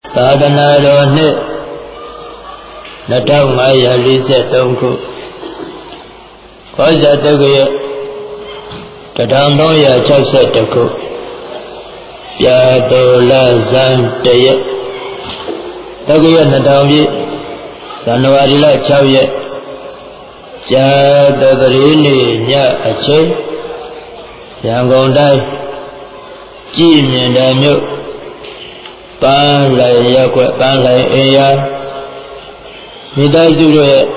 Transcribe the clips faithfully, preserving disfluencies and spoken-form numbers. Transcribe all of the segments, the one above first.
သာသနာတော်နှစ်နှစ်ထောင်ငါးရာလေးဆယ်သုံးခုကောဇာတုတ်ရဲ့တစ်ထောင်သုံးရာခြောက်ဆယ်တစ်ခုပြာတော်လဇန်တရက်တုတ်ရဲ့နှစ်ထောင်ပြည့်ဇန်နဝါရီလခြောက်ရက်ဇာတပရိနေ့ညအချိန်ရန်ကုန်တိုင်းကြည်မြင်တဲ့မြို့ပန်းလိုက်ရက်ွက်ပန်းလိုက်အေယာမိသားစုတို့ရဲ့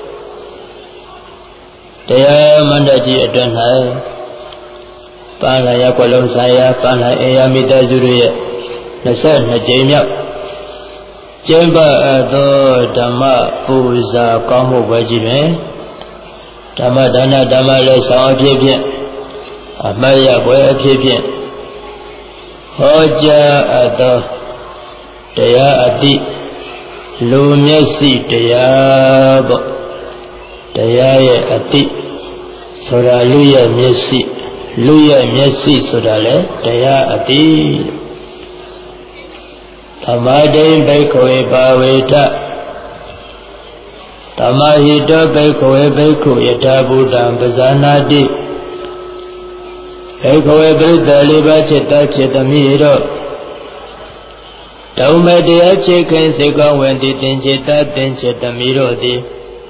တရားမန္တကြီးအတွင်း၌ပန်းလိုက်ရက်ွက်လုံးဆိုင်ရာပန်းလိုက်အေယာမိသားစုတို့ရဲ့နှစ်ဆက်နှစ်ကြိမ်မြောက်ကျင့်ပအပ်သောဓမ္မပူဇာကောင်းမှုပွဲကြီးတွင်ဓမ္မဒါနဓမ္မလည်းဆောင်အဖြစ်ဖြင့်အမတ်ရပွဲအဖြစ်ဖြင့်ဟောကြားအပ်သောတရားအတိလူမျက်စိတရားပေါ့တရားရဲ့အတိဆိုတာလူရဲ့မျက်စိလူရဲ့မျက်စိဆိုတာလေတရားအတိဓမ္မဒိဘိက္ခဝေပါဝေထဓမ္မဟိတောဘိက္ခဝေဘိက္ခုယထာဘုဒ္ဓံပဇာနာတိဘိက္ခဝေပရိသလေးပါးจิตတจิตသမီးတို့တုံမတရားချေခင်စေကောင်းဝင်တည်တင်จิตတတင်จิตသမီးတို့သည်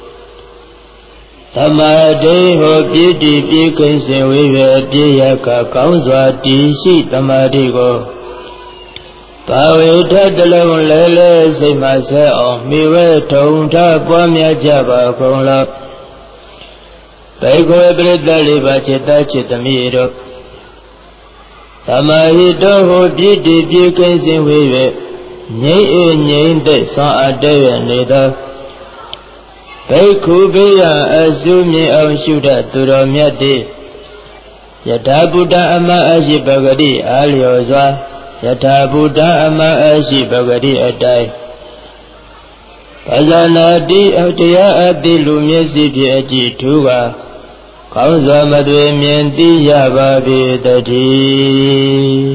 ဓမ္မတေဟောပြည့်တည်ပြည့်ခင်စေဝေရပြည့်ရကကောင်းစွာတည်ရှိသမာဓိကိုပါဝေထတလုံးလဲလဲစိတ်မှဆက်အောင်မိဝဲထုံထပွားများကြပါကုန်လောဘိက္ခဝေပရိသလေးပါးจิตတจิตသမီးတို့ဓမ္မဟိတောဟောပြည့်တည်ပြည့်ကင်းစင်ဝေ၍ငြိမ့်အေးငြိမ့်သက်ဆွမ်းအပ်တဲ့နေသောဘိက္ခုဘေးရအစုမြင်အောင်ရှုတတ်သူတော်မြတ်သည်ယထာဘုဒ္ဓအမအရှိပဂတိအားလျော်စွာယထာဘုဒ္ဓအမအရှိပဂတိအတိုင်းပဇာနာတိအတရားအတိလူမျက်စိဖြင့်အကြည့်ထူးပါကောင်းစွာမသွေမြင်သိရပါပေတည်း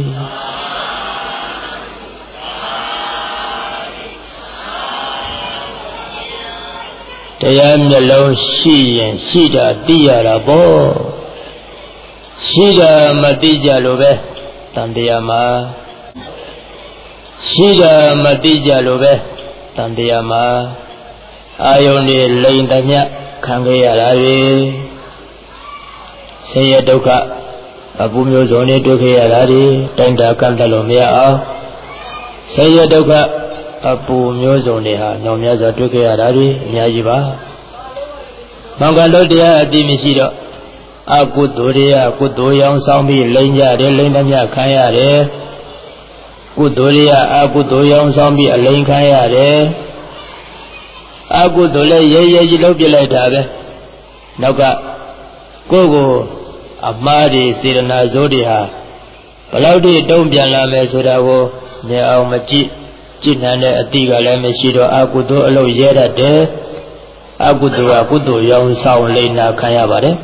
တရားမျက်လုံးရှိရင်ရှိတာသိရတာပေါ့ရှိတာမသိကြလို့ပဲတန်တရားမှာရှိတာမသိကြလို့ပဲတန်တရားမှာအာယုန်တွေလိန်တမျှခံခဲ့ရတာလေဆင်းရဲဒုက္ခအပူမျိုးစုံတွေတွေ့ခဲ့ရတာဒီတိုင်းတာကန့်တယ်လို့မရအောင်ဆင်းရဲဒုက္ခအပူမျိုးစုံတွေဟာနောင်များစွာတွေ့ခဲ့ရတာဒီအများကြီးပါမောင်ကလို့တရားအတိမရှိတော့အကုသိုလ်တွေကကုသိုလ်ရောင်ဆောင်ပြီးလိမ့်ကြတယ်လိမ့်သမျှခံရတယ်ကုသိုလ်တွေကအကုသိုလ်ရောင်ဆောင်ပြီးအလိမ့်ခံရတယ်အကုသိုလ်လည်းရဲရဲကြီးလုပ်ပြလိုက်တာပဲနောက်ကကိုယ်ကိုအမှားတွေစေတနာဇိုးတွေဟာဘလောက်ထိတုံ့ပြန်လာမယ်ဆိုတာကိုမြင်အောင်မကြည့်ကြည့်နိုင်တဲ့အတိကလည်းမရှိတော့အကုသိုလ်အလုပ်ရဲတတ်တယ်အကုသိုလ်ကကုသိုလ်ရောင်ဆောင်လိမ့်နာခံရပါတယ်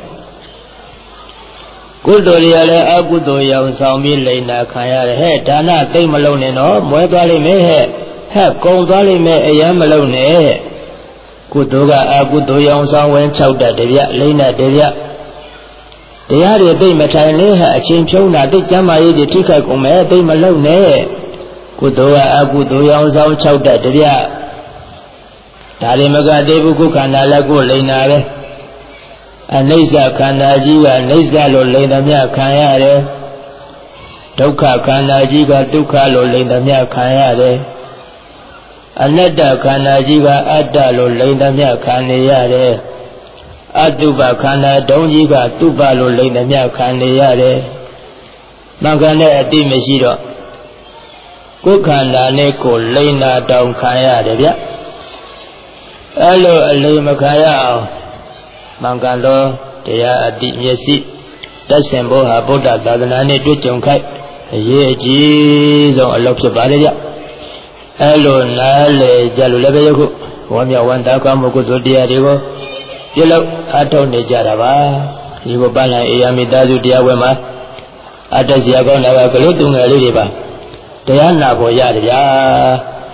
ကုသိုလ်တွေကလည်းအကုသိုလ်ရောင်ဆောင်ပြီးလိမ့်နာခံရတယ်ဟဲ့ဒါနသိမ့်မလုံးနဲ့တော့မွဲသွားလိမ့်မယ်ဟဲ့ဟဲ့ကုံသွားလိမ့်မယ်အယမ်းမလုံးနဲ့ကုသိုလ်ကအကုသိုလ်ရောင်ဆောင်ဝင်၆တတ်တပြလိမ့်နာတပြတရားတွေသိမထိုင်လေဟအချင်းဖြုံးတာသိကျမ်းမာရေးတွေထိခိုက်ကုန်မယ်သိမလုံနဲ့ကုသိုလ်ကအကုသိုလ်ရောင်ဆောင်၆တတ်တပြဒါတွေမကသေးဘူးခုခန္ဓာလည်းကိုလိမ့်နာပဲအနိစ္စခန္ဓာကြီးကအနိစ္စလို့လိမ့်သမျှခံရတယ်ဒုက္ခခန္ဓာကြီးကဒုက္ခလို့လိမ့်သမျှခံရတယ်အနတ္တခန္ဓာကြီးကအတ္တလို့လိမ့်သမျှခံနေရတယ်အတုပခန္ဓာဒုံကြီးကတုပလို့လိမ့်သမျှခံနေရတယ်။မှန်ကန်တဲ့အတိမရှိတော့ကိုယ်ခန္ဓာနဲ့ကိုယ်လိမ့်နာတောင်ခံရတယ်ဗျ။အဲလိုအလိမ့်မခံရအောင်မှန်ကန်သောတရားအတိမျက်စိတက်ဆင်ဖို့ဟာဗုဒ္ဓသာသနာနဲ့တွေ့ကြုံခိုက်အရေးအကြီးဆုံးအလုပ်ဖြစ်ပါတယ်ဗျ။အဲလိုနားလေကြလို့လည်းပဲယခုဝမ်းမြောက်ဝမ်းသာကောင်းမှုကုသိုလ်တရားတွေကိုပြလို့အထောက်နေကြတာပါဒီကိုပန်းလိုက်အေယာမိသားစုတရားဝဲမှာအတက်စရာကောင်းတာကကလေးသူငယ်လေးတွေပါတရားနာဖို့ရတယ်ဗျာ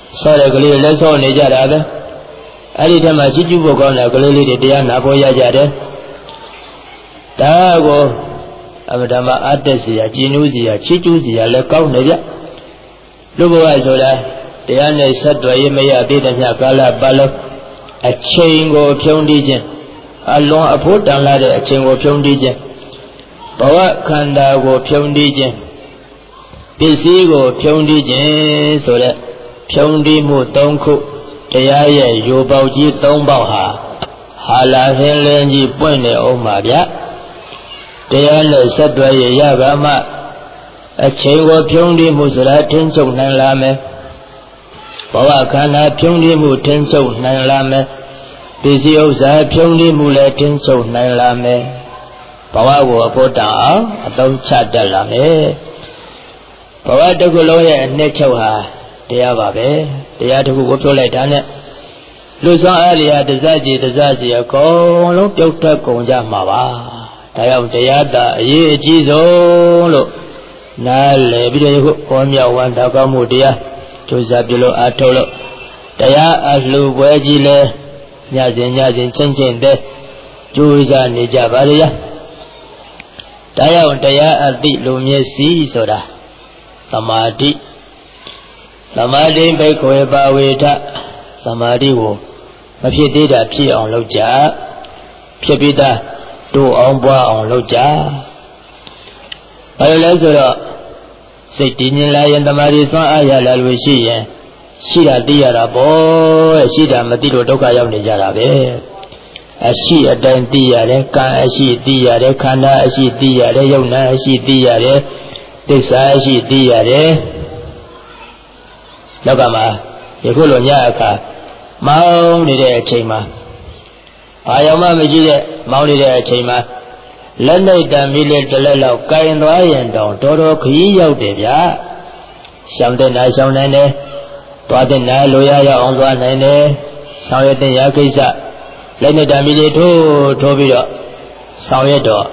ဆောတဲ့ကလေးလည်းဆောနေကြတာပဲအဲ့ဒီထက်မှချီးကျူးဖို့ကောင်းတဲ့ကလေးလေးတွေတရားနာဖို့ရကြတယ်ဒါကိုအမဓမ္မအတ္တစီယာကျဉ်းဥစီယာချီးကျူးစီယာလည်းကောင်းနေကြလူဘဝဆိုတာတရားနဲ့ဆက်သွယ်ရမရသေးတဲ့မြတ်ကာလပတ်လုံးအချိန်ကိုဖြုံးတီးခြင်းအလွန်အဖို့တန်လာတဲ့အချိန်ကိုဖြုံးတီးခြင်းဘဝခန္ဓာကိုဖြုံးတီးခြင်းပစ္စည်းကိုဖြုံးတီးခြင်းဆိုတဲ့ဖြုံးတီးမှုသုံးခုတရားရဲ့ရိုးပေါက်ကြီးသုံးပေါက်ဟာဟာလာဟင်းလင်းကြီးပွင့်နေအောင်ပါဗျတရားနဲ့ဆက်သွယ်ရရပါမှအချိန်ကိုဖြုံးတီးမှုဆိုတာထင်းချုပ်နိုင်လာမယ်ဘဝခန္ဓာဖြုံးတီးမှုထင်းချုပ်နိုင်လာမယ်ပစ္စည်းဥစ္စာဖြုံးတီးမှုလည်းထင်းချုပ်နိုင်လာမယ်ဘဝကိုအဖို့တောင်အောင်အသုံးချတတ်လာမယ်ဘဝတစ်ခုလုံးရဲ့အနှစ်ချုပ်ဟာတရားပါပဲတရားတစ်ခုကိုပြောလိုက်တာနဲ့လူဆောင်အားလျာတစကြည်တစကြည်အကုန်လုံးပြုတ်ထွက်ကုန်ကြမှာပါဒါကြောင့်တရားသာအရေးအကြီးဆုံးလို့နားလည်ပြီးတော့ယခုဘောမြောက်ဝမ်းတောက်ကောင်းမှုတရားကြိုးစားပြုလို့အားထုတ်လို့တရားအလှပွဲကြီးလဲညစဉ်ညစဉ်ချင်းချင်းတဲ့ကြိုးစားနေကြပါလေဒါကြောင့်တရားအသိလူမျက်စိဆိုတာသမာဓိသမာဓိဘိက္ခွေပါဝေထသမာဓိကိုမဖြစ်သေးတာဖြစ်အောင်လုပ်ကြဖြစ်ပြီးသားတို့အောင်ပွားအောင်လုပ်ကြဘာလို့လဲဆိုတော့စိတ်တည်ငြိမ်လာရင်သမာဓိသွမ်းအားရလာလို့ရှိရင်ရှိတာသိရတာပေါ့ရှိတာမသိလို့ဒုက္ခရောက်နေကြတာပဲအရှိအတိုင်းသိရတယ်ကံအရှိသိရတယ်ခန္ဓာအရှိသိရတယ်ယုံနာအရှိသိရတယ်သစ္စာအရှိသိရတယ်လောကမှာယခုလိုညအခါမောင်းနေတဲ့အချိန်မှာဘာရောက်မှမရှိတဲ့မောင်းနေတဲ့အချိန်မှာလက်နဲ့တံမီးလေးတစ်လက်လောက်ကင်သွားရင်တောင်တော်တော်ခရီးရောက်တယ်ဗျာရှောင်းတဲ့နာရှောင်းနိုင်တယ်သွားတဲ့နာလိုရရအောင်သွားနိုင်တယ်ဆောင်ရတဲ့ရာကိစ္စလက်နဲ့တံမီးလေးထိုးထိုးပြီးတော့ဆောင်ရတော့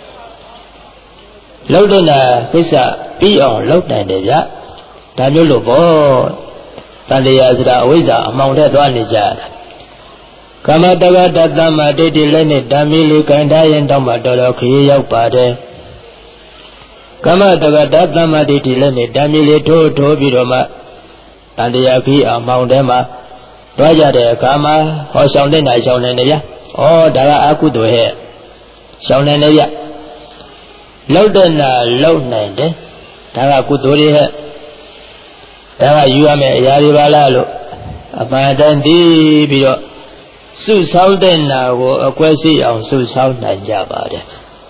လောက်တဲ့နာကိစ္စပြီးအောင်လုပ်နိုင်တယ်ဗျာဒါမျိုးလို့ပေါ့တန်တရားဆိုတာအဝိဇ္ဇာအမှောင်ထဲသွားနေကြတာကမ္မတက္ကတသမ္မာဒိဋ္ဌိလည်းနဲ့ဓမ္မီလေးကံထားရင်တောင်းမှတော်တော်ခရီးရောက်ပါတယ်ကမ္မတက္ကတသမ္မာဒိဋ္ဌိလည်းနဲ့ဓမ္မီလေးထိုးထိုးပြီးတော့မှတန်တရားခရီးအမှောင်ထဲမှာသွားကြတဲ့အခါမှာဟောရှောင်းတဲ့နာရှောင်းနေတယ်ဗျဩဒါကအကုသိုလ်ဟဲ့ရှောင်းနေတယ်ဗျလောက်တဲ့နာလောက်နိုင်တယ်ဒါကကုသိုလ်တွေဟဲ့ဒါကယူရမယ်အရာတွေပါလားလို့အမှန်တန်သိပြီးတော့စုဆောင်းတဲ့နာကိုအကွဲစီအောင်စုဆောင်းနိုင်ကြပါတယ်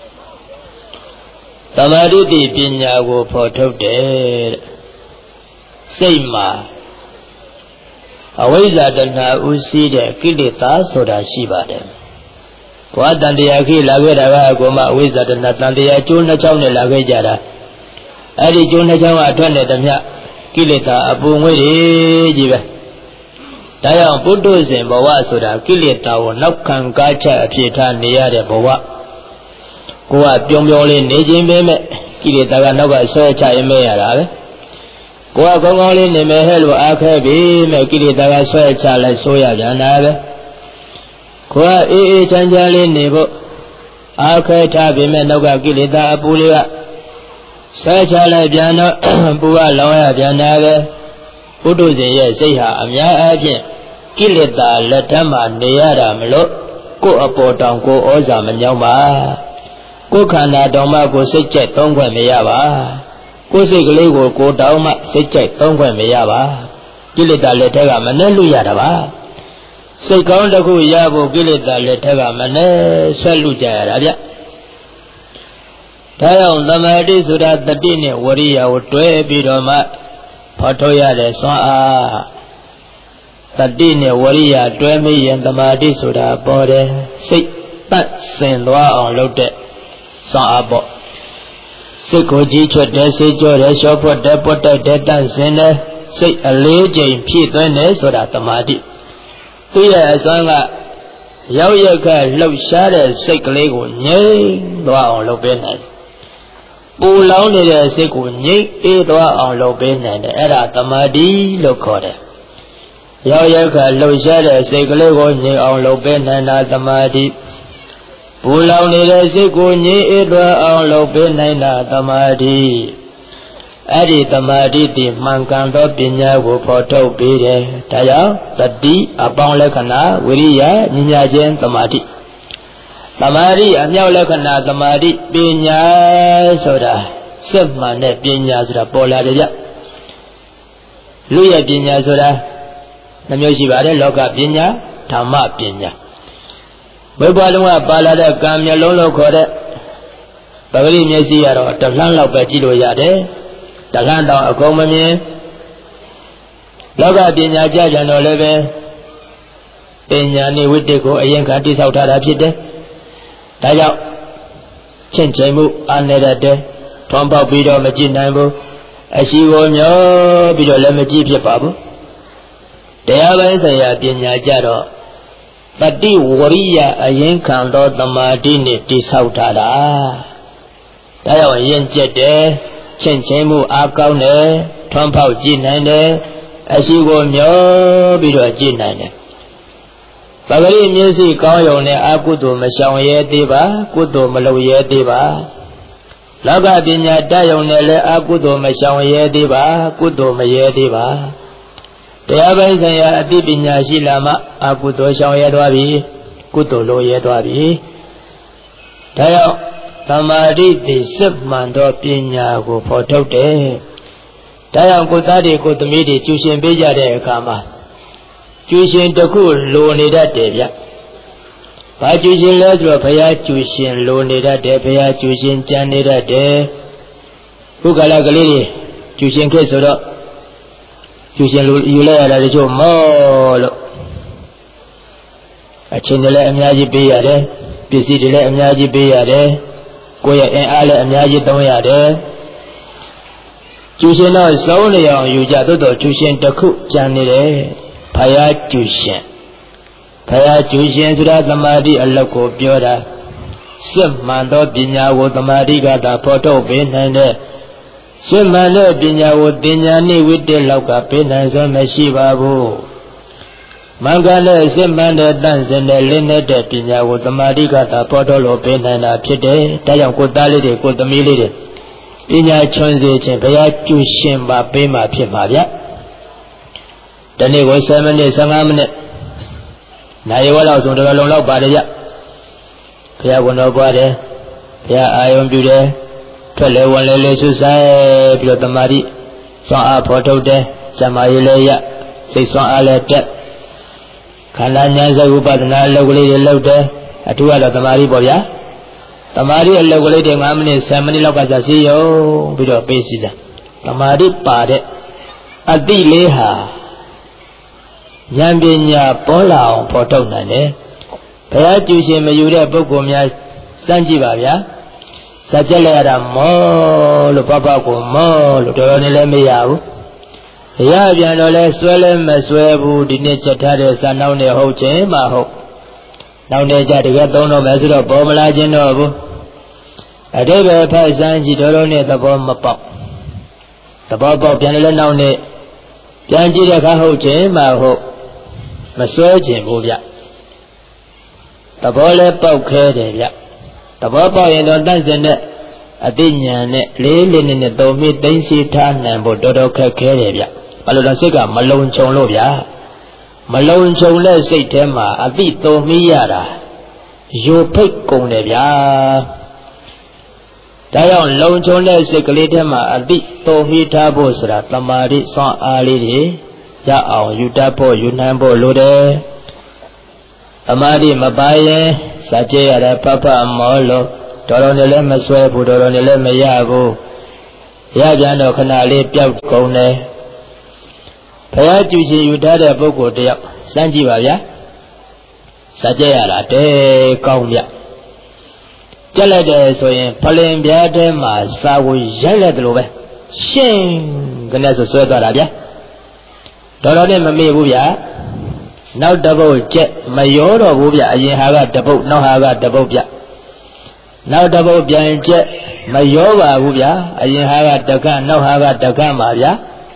သမာဓိတိပညာကိုဖော်ထုတ်တယ်တဲ့စိတ်မှာအဝိဇ္ဇာတဏှာဥစည်းတဲ့ကိလေသာဆိုတာရှိပါတယ်ဘဝတန်တရားခိလာခဲ့တာကအကုန်မှအဝိဇ္ဇာတဏှာတန်တရားကျိုးနှစ်ချောင်းနဲ့လာခဲ့ကြတာအဲ့ဒီကျိုးနှစ်ချောင်းကအထွက်နဲ့တမျှကိလေသာအပူငွေ့တွေကြီးပဲဒါကြောင့်ပုထုဇဉ်ဘဝဆိုတာကိလေသာကိုနောက်ခံကားချက်အဖြစ်ထားနေရတဲ့ဘဝကိုကပြုံးပြုံးလေးနေခြင်းပဲမဲ့ကိလေသာကနောက်ကဆွဲချရင်မဲရတာပဲကိုကကောင်းကောင်းလေးနေမယ်ဟဲ့လို့အားခဲပြီမဲ့ကိလေသာကဆွဲချလိုက်ဆိုးရပြန်တာပဲကိုကအေးအေးချမ်းချမ်းလေးနေဖို့အားခဲထားပြီမဲ့နောက်ကကိလေသာအပူလေးကဆွဲချလိုက်ပြန်တော့ပူကလောင်ရပြန်တာပဲပုထုဇဉ်ရဲ့စိတ်ဟာအများအားဖြင့်ကိလေသာလက်ထက်မှာနေရတာမလို့ကိုယ်အပေါ်တောင်ကိုဩဇာမညောင်းပါကိုယ်ခန္ဓာတောင်မှကိုစိတ်ကြိုက်သုံးခွင့်မရပါကိုယ်စိတ်ကလေးကိုကိုတောင်မှစိတ်ကြိုက်သုံးခွင့်မရပါကိလေသာလက်ထက်ကမနဲ့လူရတာပါစိတ်ကောင်းတစ်ခုရဖို့ကိလေသာလက်ထက်ကမနဲ့ဆက်လူကြရတာဗျဒါကြောင့်သမာဓိဆိုတာတတိနဲ့ဝရိယကိုတွဲပြီးတော့မှဖော်ထုတ်ရတဲ့စွမ်းအားတတိနဲ့ဝရိယတွဲမိရင်သမာဓိဆိုတာပေါ်တယ်စိတ်ပတ်စင်သွားအောင်လုပ်တဲ့စွမ်းအားပေါ့စိတ်ကိုကြီးချွတ်တယ်စိတ်ကြောတယ်လျှောဖွက်တယ်ပွတ်တိုက်တယ်တန့်စင်တယ်စိတ်အလေးချိန်ဖြည့်သွင်းတယ်ဆိုတာသမာဓိသူရဲ့အစွမ်းကရောက်ရခလှုပ်ရှားတဲ့စိတ်ကလေးကိုငြိမ်သွားအောင်လုပ်ပေးနိုင်ပူလောင်နေတဲ့စိတ်ကိုငြိမ်အေးသွားအောင်လုပ်ပေးနိုင်တယ်အဲ့ဒါသမာဓိလို့ခေါ်တယ်ရောက်ရခါလှုပ်ရှားတဲ့စိတ်ကလေးကိုငြိမ်အောင်လုပ်ပေးနိုင်တာသမာဓိပူလောင်နေတဲ့စိတ်ကိုငြိမ်အေးသွားအောင်လုပ်ပေးနိုင်တာသမာဓိအဲ့ဒီသမာဓိတည်မှန်ကန်သောပညာကိုဖော်ထုတ်ပေးတယ်ဒါကြောင့်တတိအပေါင်းလက္ခဏာဝိရိယဉာဏ်ခြင်းသမာဓိသမာဓိအမြောက်လက္ခဏာသမာဓိပညာဆိုတာစစ်မှန်တဲ့ပညာဆိုတာပေါ်လာတယ်ဗျလူရဲ့ပညာဆိုတာနှမျိုးရှိပါတယ်လောကပညာဓမ္မပညာဘုရားလုံးကပါလာတဲ့ကံမျက်လုံးလို့ခေါ်တဲ့ပဂရိမျက်စိကတော့တလှမ်းလောက်ပဲကြည့်လို့ရတယ်တလှမ်းတော့အကုန်မမြင်လောကပညာကြကြတော့လည်းပဲပညာနိဝိတ္တိကိုအရင်ကတိဆောက်ထားတာဖြစ်တယ်ဒါကြောင့်ချင့်ချိန်မှုအားနေတတ်တယ်ထွန်းပေါက်ပြီးတော့မကြည့်နိုင်ဘူးအရှိကိုမျောပြီးတော့လည်းမကြည့်ဖြစ်ပါဘူးတရားပိုင်းဆိုင်ရာပညာကြတော့တတိဝရိယအရင်ခံသောသမာဓိနဲ့တိဆောက်ထားတာဒါကြောင့်ရင်ကျက်တယ်ချင့်ချိန်မှုအားကောင်းတယ်ထွန်းပေါက်ကြည့်နိုင်တယ်အရှိကိုမျောပြီးတော့ကြည့်နိုင်တယ်ပဂရိမျက်စိကောင်းရုံနဲ့အကုသိုလ်မရှောင်ရဲသေးပါကုသိုလ်မလုပ်ရဲသေးပါလောကပညာတတ်ရုံနဲ့လည်းအကုသိုလ်မရှောင်ရဲသေးပါကုသိုလ်မရဲသေးပါတရားပိုင်းဆိုင်ရာအသိပညာရှိလာမှအကုသိုလ်ရှောင်ရဲသွားပြီကုသိုလ်လုပ်ရဲသွားပြီဒါကြောင့်သမာဓိတည်စစ်မှန်သောပညာကိုဖော်ထုတ်တယ်ဒါကြောင့်ကိုယ်သားတွေကိုသမီးတွေကျူရှင်ပေးကြတဲ့အခါမှာကျူရှင်တစ်ခုလိုနေတတ်တယ်ဗျ။ဘာကျူရှင်လဲဆိုတော့ဘုရားကျူရှင်လိုနေတတ်တယ်ဘုရားကျူရှင်ကြံနေတတ်တယ်။ခုကလာကလေးတွေကျူရှင်ခဲ့ဆိုတော့ကျူရှင်လိုယူလိုက်ရတာတချို့မောလို့အချင်းတွေလည်းအများကြီးပေးရတယ်ပစ္စည်းတွေလည်းအများကြီးပေးရတယ်ကိုယ့်ရဲ့အင်အားလည်းအများကြီးသုံးရတယ်ကျူရှင်တော့စုံးနေအောင်ယူကြသို့တော်ကျူရှင်တစ်ခုကြံနေတယ်ဘုရားကျူရှင်ဘုရားကျူရှင်ဆိုတာသမာဓိအလောက်ကိုပြောတာစစ်မှန်သောပညာကိုသမာဓိကသာဖော်ထုတ်ပေးနိုင်တဲ့စစ်မှန်တဲ့ပညာကိုပညာနိဝိတ္တလောက်ကပေးနိုင်စွမ်းမရှိပါဘူးမင်္ဂလာစစ်မှန်တဲ့တန့်စင်တဲ့လင်းတဲ့ပညာကိုသမာဓိကသာဖော်ထုတ်လို့ပေးနိုင်တာဖြစ်တယ်ဒါကြောင့်ကိုယ်သားလေးတွေကိုယ်သမီးလေးတွေပညာချွန်စေခြင်းဘုရားကျူရှင်ပါပေးမှဖြစ်ပါဗျတနေ့ကိုဆယ်မိနစ်ဆယ်ငါးမိနစ်နိုင်ဝက်လောက်ဆိုတော့လုံလောက်ပါတယ်ဗျဘုရားဝန်တော်ပွားတယ်ဘုရားအာယုံပြုတယ်ထွက်လေဝင်လေလေးဆွဆိုင်ပြီးတော့တမာတိစွမ်းအားဖော်ထုတ်တယ်ဇမားရည်လည်းရစိတ်စွမ်းအားလည်းတက်ခန္ဓာဉာဏ်စဥပဒနာအလုပ်ကလေးတွေလုပ်တယ်အထူးကတော့တမာတိပေါ့ဗျာတမာတိအလုပ်ကလေးတွေငါးမိနစ်ဆယ်မိနစ်လောက်ကကြာစီရုံပြီးတော့ပေးစီတယ်တမာတိပါတဲ့အတိလေးဟာဉာဏ်ပညာပေါ်လာအောင်ဖော်ထုတ်နိုင်တယ်ဘုရားကျူရှင်မယူတဲ့ပုဂ္ဂိုလ်များစမ်းကြည့်ပါဗျာစကြက်လိုက်ရတာမောလို့ပပကိုမောလို့တော်တော်နဲ့လည်းမရဘူးရပြန်တော့လဲဆွဲလဲမဆွဲဘူးဒီနေ့ချက်ထားတဲ့စာနောက်နဲ့ဟုတ်ခြင်းမဟုတ်နောက်နဲ့ကြတကယ်သုံးတော့မယ်ဆိုတော့ပေါ်မလာခြင်းတော့ဘူးအတိပ္ပယ်ဖတ်စမ်းကြည့်တော်တော်နဲ့သဘောမပေါက်သဘောပေါက်ပြန်လဲနောက်နဲ့ပြန်ကြည့်တဲ့အခါဟုတ်ခြင်းမဟုတ်မစွဲခြင်းဘူးဗျသဘောလဲပေါက်ခဲတယ်ဗျသဘောပေါက်ရင်တော့တန့်စင်တဲ့အသိဉာဏ်နဲ့လေးလေးနဲ့သုံးမိသိမ့်စီထားနိုင်ဖို့တော်တော်ခက်ခဲတယ်ဗျဘာလို့လဲစိတ်ကမလုံခြုံလို့ဗျမလုံခြုံတဲ့စိတ်ထဲမှာအသိသုံးမိရတာယိုဖိတ်ကုန်တယ်ဗျာဒါကြောင့်လုံခြုံတဲ့စိတ်ကလေးထဲမှာအသိသုံးမိထားဖို့ဆိုတာတမာတိစွမ်းအားလေးတွေရအောင်ယူတတ်ဖို့ယူနိုင်ဖို့လိုတယ်တမာတိမပါရင်စာကြရတာဖဖမောလို့တော်တော်နဲ့လည်းမဆွဲဘူးတော်တော်နဲ့လည်းမရဘူးရပြန်တော့ခဏလေးပျောက်ကုန်တယ်ဘုရားကျူရှင်ယူထားတဲ့ပုဂ္ဂိုလ်တယောက်စမ်းကြည့်ပါဗျာစာကြရတာတဲကောင်းမြတ်ကြက်လိုက်တယ်ဆိုရင်ဖလင်ပြားထဲမှာစာကိုရိုက်လိုက်တယ်လို့ပဲရှင်းကနေဆိုဆွဲသွားတာဗျာတော်တော်နဲ့မမေ့ဘူးဗျာနောက်တစ်ပုတ်ကျက်မရောတော့ဘူးဗျအရင်ဟာကတစ်ပုတ်နောက်ဟာကတစ်ပုတ်ဗျနောက်တစ်ပုတ်ပြန်ကျက်မရောပါဘူးဗျာအရင်ဟာကတကနောက်ဟာကတကပါဗျာ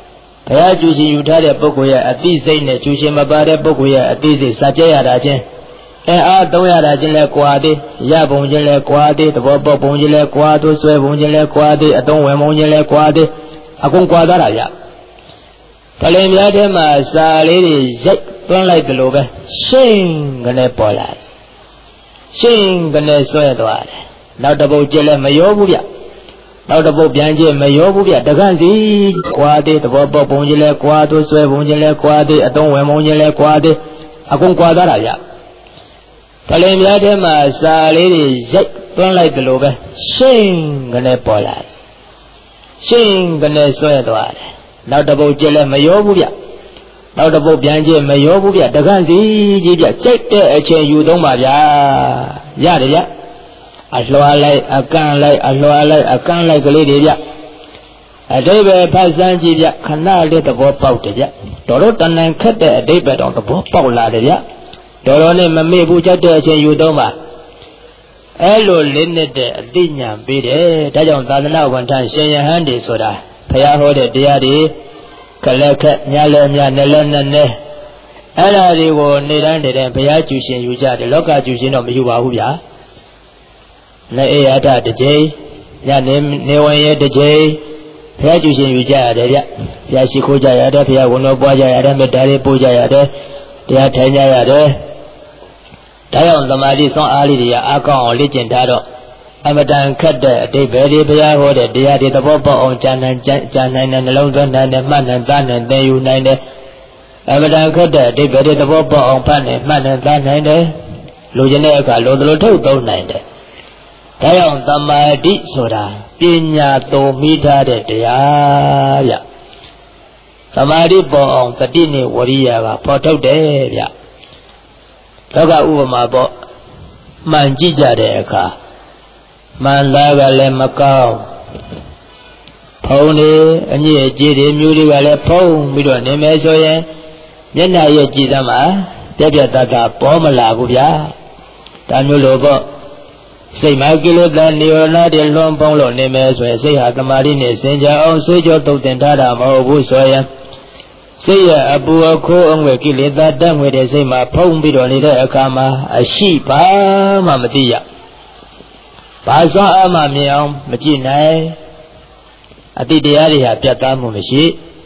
ဘုရားကျူရှင်ယူထားတဲ့ပုဂ္ဂိုလ်ရဲ့အသိစိတ်နဲ့ကျူရှင်မပါတဲ့ပုဂ္ဂိုလ်ရဲ့အသိစိတ်စာကျက်ရတာချင်းအဲအားသုံးရတာချင်းလဲကွာသေးရပုံချင်းလဲကွာသေးသဘောပေါက်ပုံချင်းလဲကွာသို့ဆွဲပုံချင်းလဲကွာသေးအသုံးဝင်ပုံချင်းလဲကွာသေးအကုန်ကွာသားတာဗျပလင်များထဲမှာစာလေးတွေရိုက်သွန်းလိုက်တယ်လို့ပဲရှင်းကနေပေါ်လာတယ်ရှင်းကနေဆွဲသွားတယ်နောက်တစ်ပုတ်ကျလဲမရောဘူးဗျနောက်တစ်ပုတ်ပြန်ကျမရောဘူးဗျတကန့်စီကွာသေးသဘောပေါက်ပုံချင်းလဲကွာသို့ဆွဲပုံချင်းလဲကွာသေးအသုံးဝင်ပုံချင်းလဲကွာသေးအကုန်ကွာသားတာဗျပလင်များထဲမှာစာလေးတွေရိုက်သွန်းလိုက်တယ်လို့ပဲရှင်းကနေပေါ်လာတယ်ရှင်းကနေဆွဲသွားတယ်နောက်တစ်ပုတ်ကျလဲမရောဘူးဗျနောက်တစ်ပုတ်ပြန်ကျမရောဘူးဗျတကန့်စီကြီးဗျကြိုက်တဲ့အချိန်ယူသုံးပါဗျာရတယ်ဗျအလွှာလိုက်အကန့်လိုက်အလွှာလိုက်အကန့်လိုက်ကလေးတွေဗျအတိပ္ပယ်ဖတ်စမ်းကြည့်ဗျခဏလေးသဘောပေါက်တယ်ဗျတော်တော်တန်တန်ခက်တဲ့အတိပ္ပယ်တော့သဘောပေါက်လာတယ်ဗျတော်တော်နဲ့မမေ့ဘူးကြတဲ့အချိန်ယူသုံးပါအဲ့လိုလေးနဲ့တဲ့အသိဉာဏ်ပေးတယ်ဒါကြောင့်သာသနာဝန်ထမ်းရှင်ယဟန်တွေဆိုတာဘုရားဟောတဲ့တရားတွေကလက်ခက်ညလည်းညနဲ့လည်းနဲ့နဲ့အဲ့ဒါတွေကိုနေတိုင်းနေတိုင်းဘုရားကျူရှင်ယူကြတယ်လောကကျူရှင်တော့မယူပါဘူးဗျာလက်အေရတတစ်ကြိမ်ညနေနေဝင်ရဲ့တစ်ကြိမ်ဘုရားကျူရှင်ယူကြရတယ်ဗျဘုရားရှိခိုးကြရတယ်ဘုရားဝန်တော်ပွားကြရတယ်မေတ္တာလေးပို့ကြရတယ်တရားထိုင်ကြရတယ်ဒါကြောင့်သမာဓိဆွမ်းအားလေးတွေအားကောင်းအောင်လေ့ကျင့်ထားတော့အမတန်ခက်တဲ့အတိပ္ပယ်တွေဘုရားဟောတဲ့တရားတွေသဘောပေါက်အောင်ဉာဏ်နဲ့ဉာဏ်နဲ့နှလုံးသွင်းနိုင်တယ်မှတ်နဲ့သားနဲ့သင်ယူနိုင်တယ်အမတန်ခက်တဲ့အတိပ္ပယ်တွေသဘောပေါက်အောင်ဖတ်နဲ့မှတ်နဲ့သားနိုင်တယ်လူကျင်တဲ့အခါလိုသလိုထုတ်သုံးနိုင်တယ်ဒါကြောင့်သမာဓိဆိုတာပညာသုံးမိထားတဲ့တရားဗျသမာဓိပေါ်အောင်တတိနဲ့ဝရိယကပေါ်ထုတ်တယ်ဗျလောကဥပမာပေါ့မှန်ကြည့်ကြတဲ့အခါမှန်သားကလည်းမကောင်းဖုံးနေအညစ်အကြေးတွေမျိုးတွေကလည်းဖုံးပြီးတော့နေမယ်ဆိုရင်မျက်နှာရဲ့ကြည်သမှာပြက်ပြက်တတ်တာပေါ်မလာဘူးဗျာဒါမျိုးလိုပေါ့စိတ်မှာကိလေသာနိဝရဏတွေလွန်ပေါင်းလို့နေမယ်ဆိုရင်စိတ်ဟာတမာတိနဲ့စင်ကြအောင်ဆွေးကြောတုတ်တင်ထားတာမဟုတ်ဘူးဆိုရင်စိတ်ရဲ့အပူအခိုးအငွေကိလေသာတက်ငွေတဲ့စိတ်မှာဖုံးပြီးတော့နေတဲ့အခါမှာအရှိပါမှမသိရဘာစွမ်းအားမှမြင်အောင်မကြည့်နိုင်အတိတရားတွေဟာပြတ်သားမှုမရှိ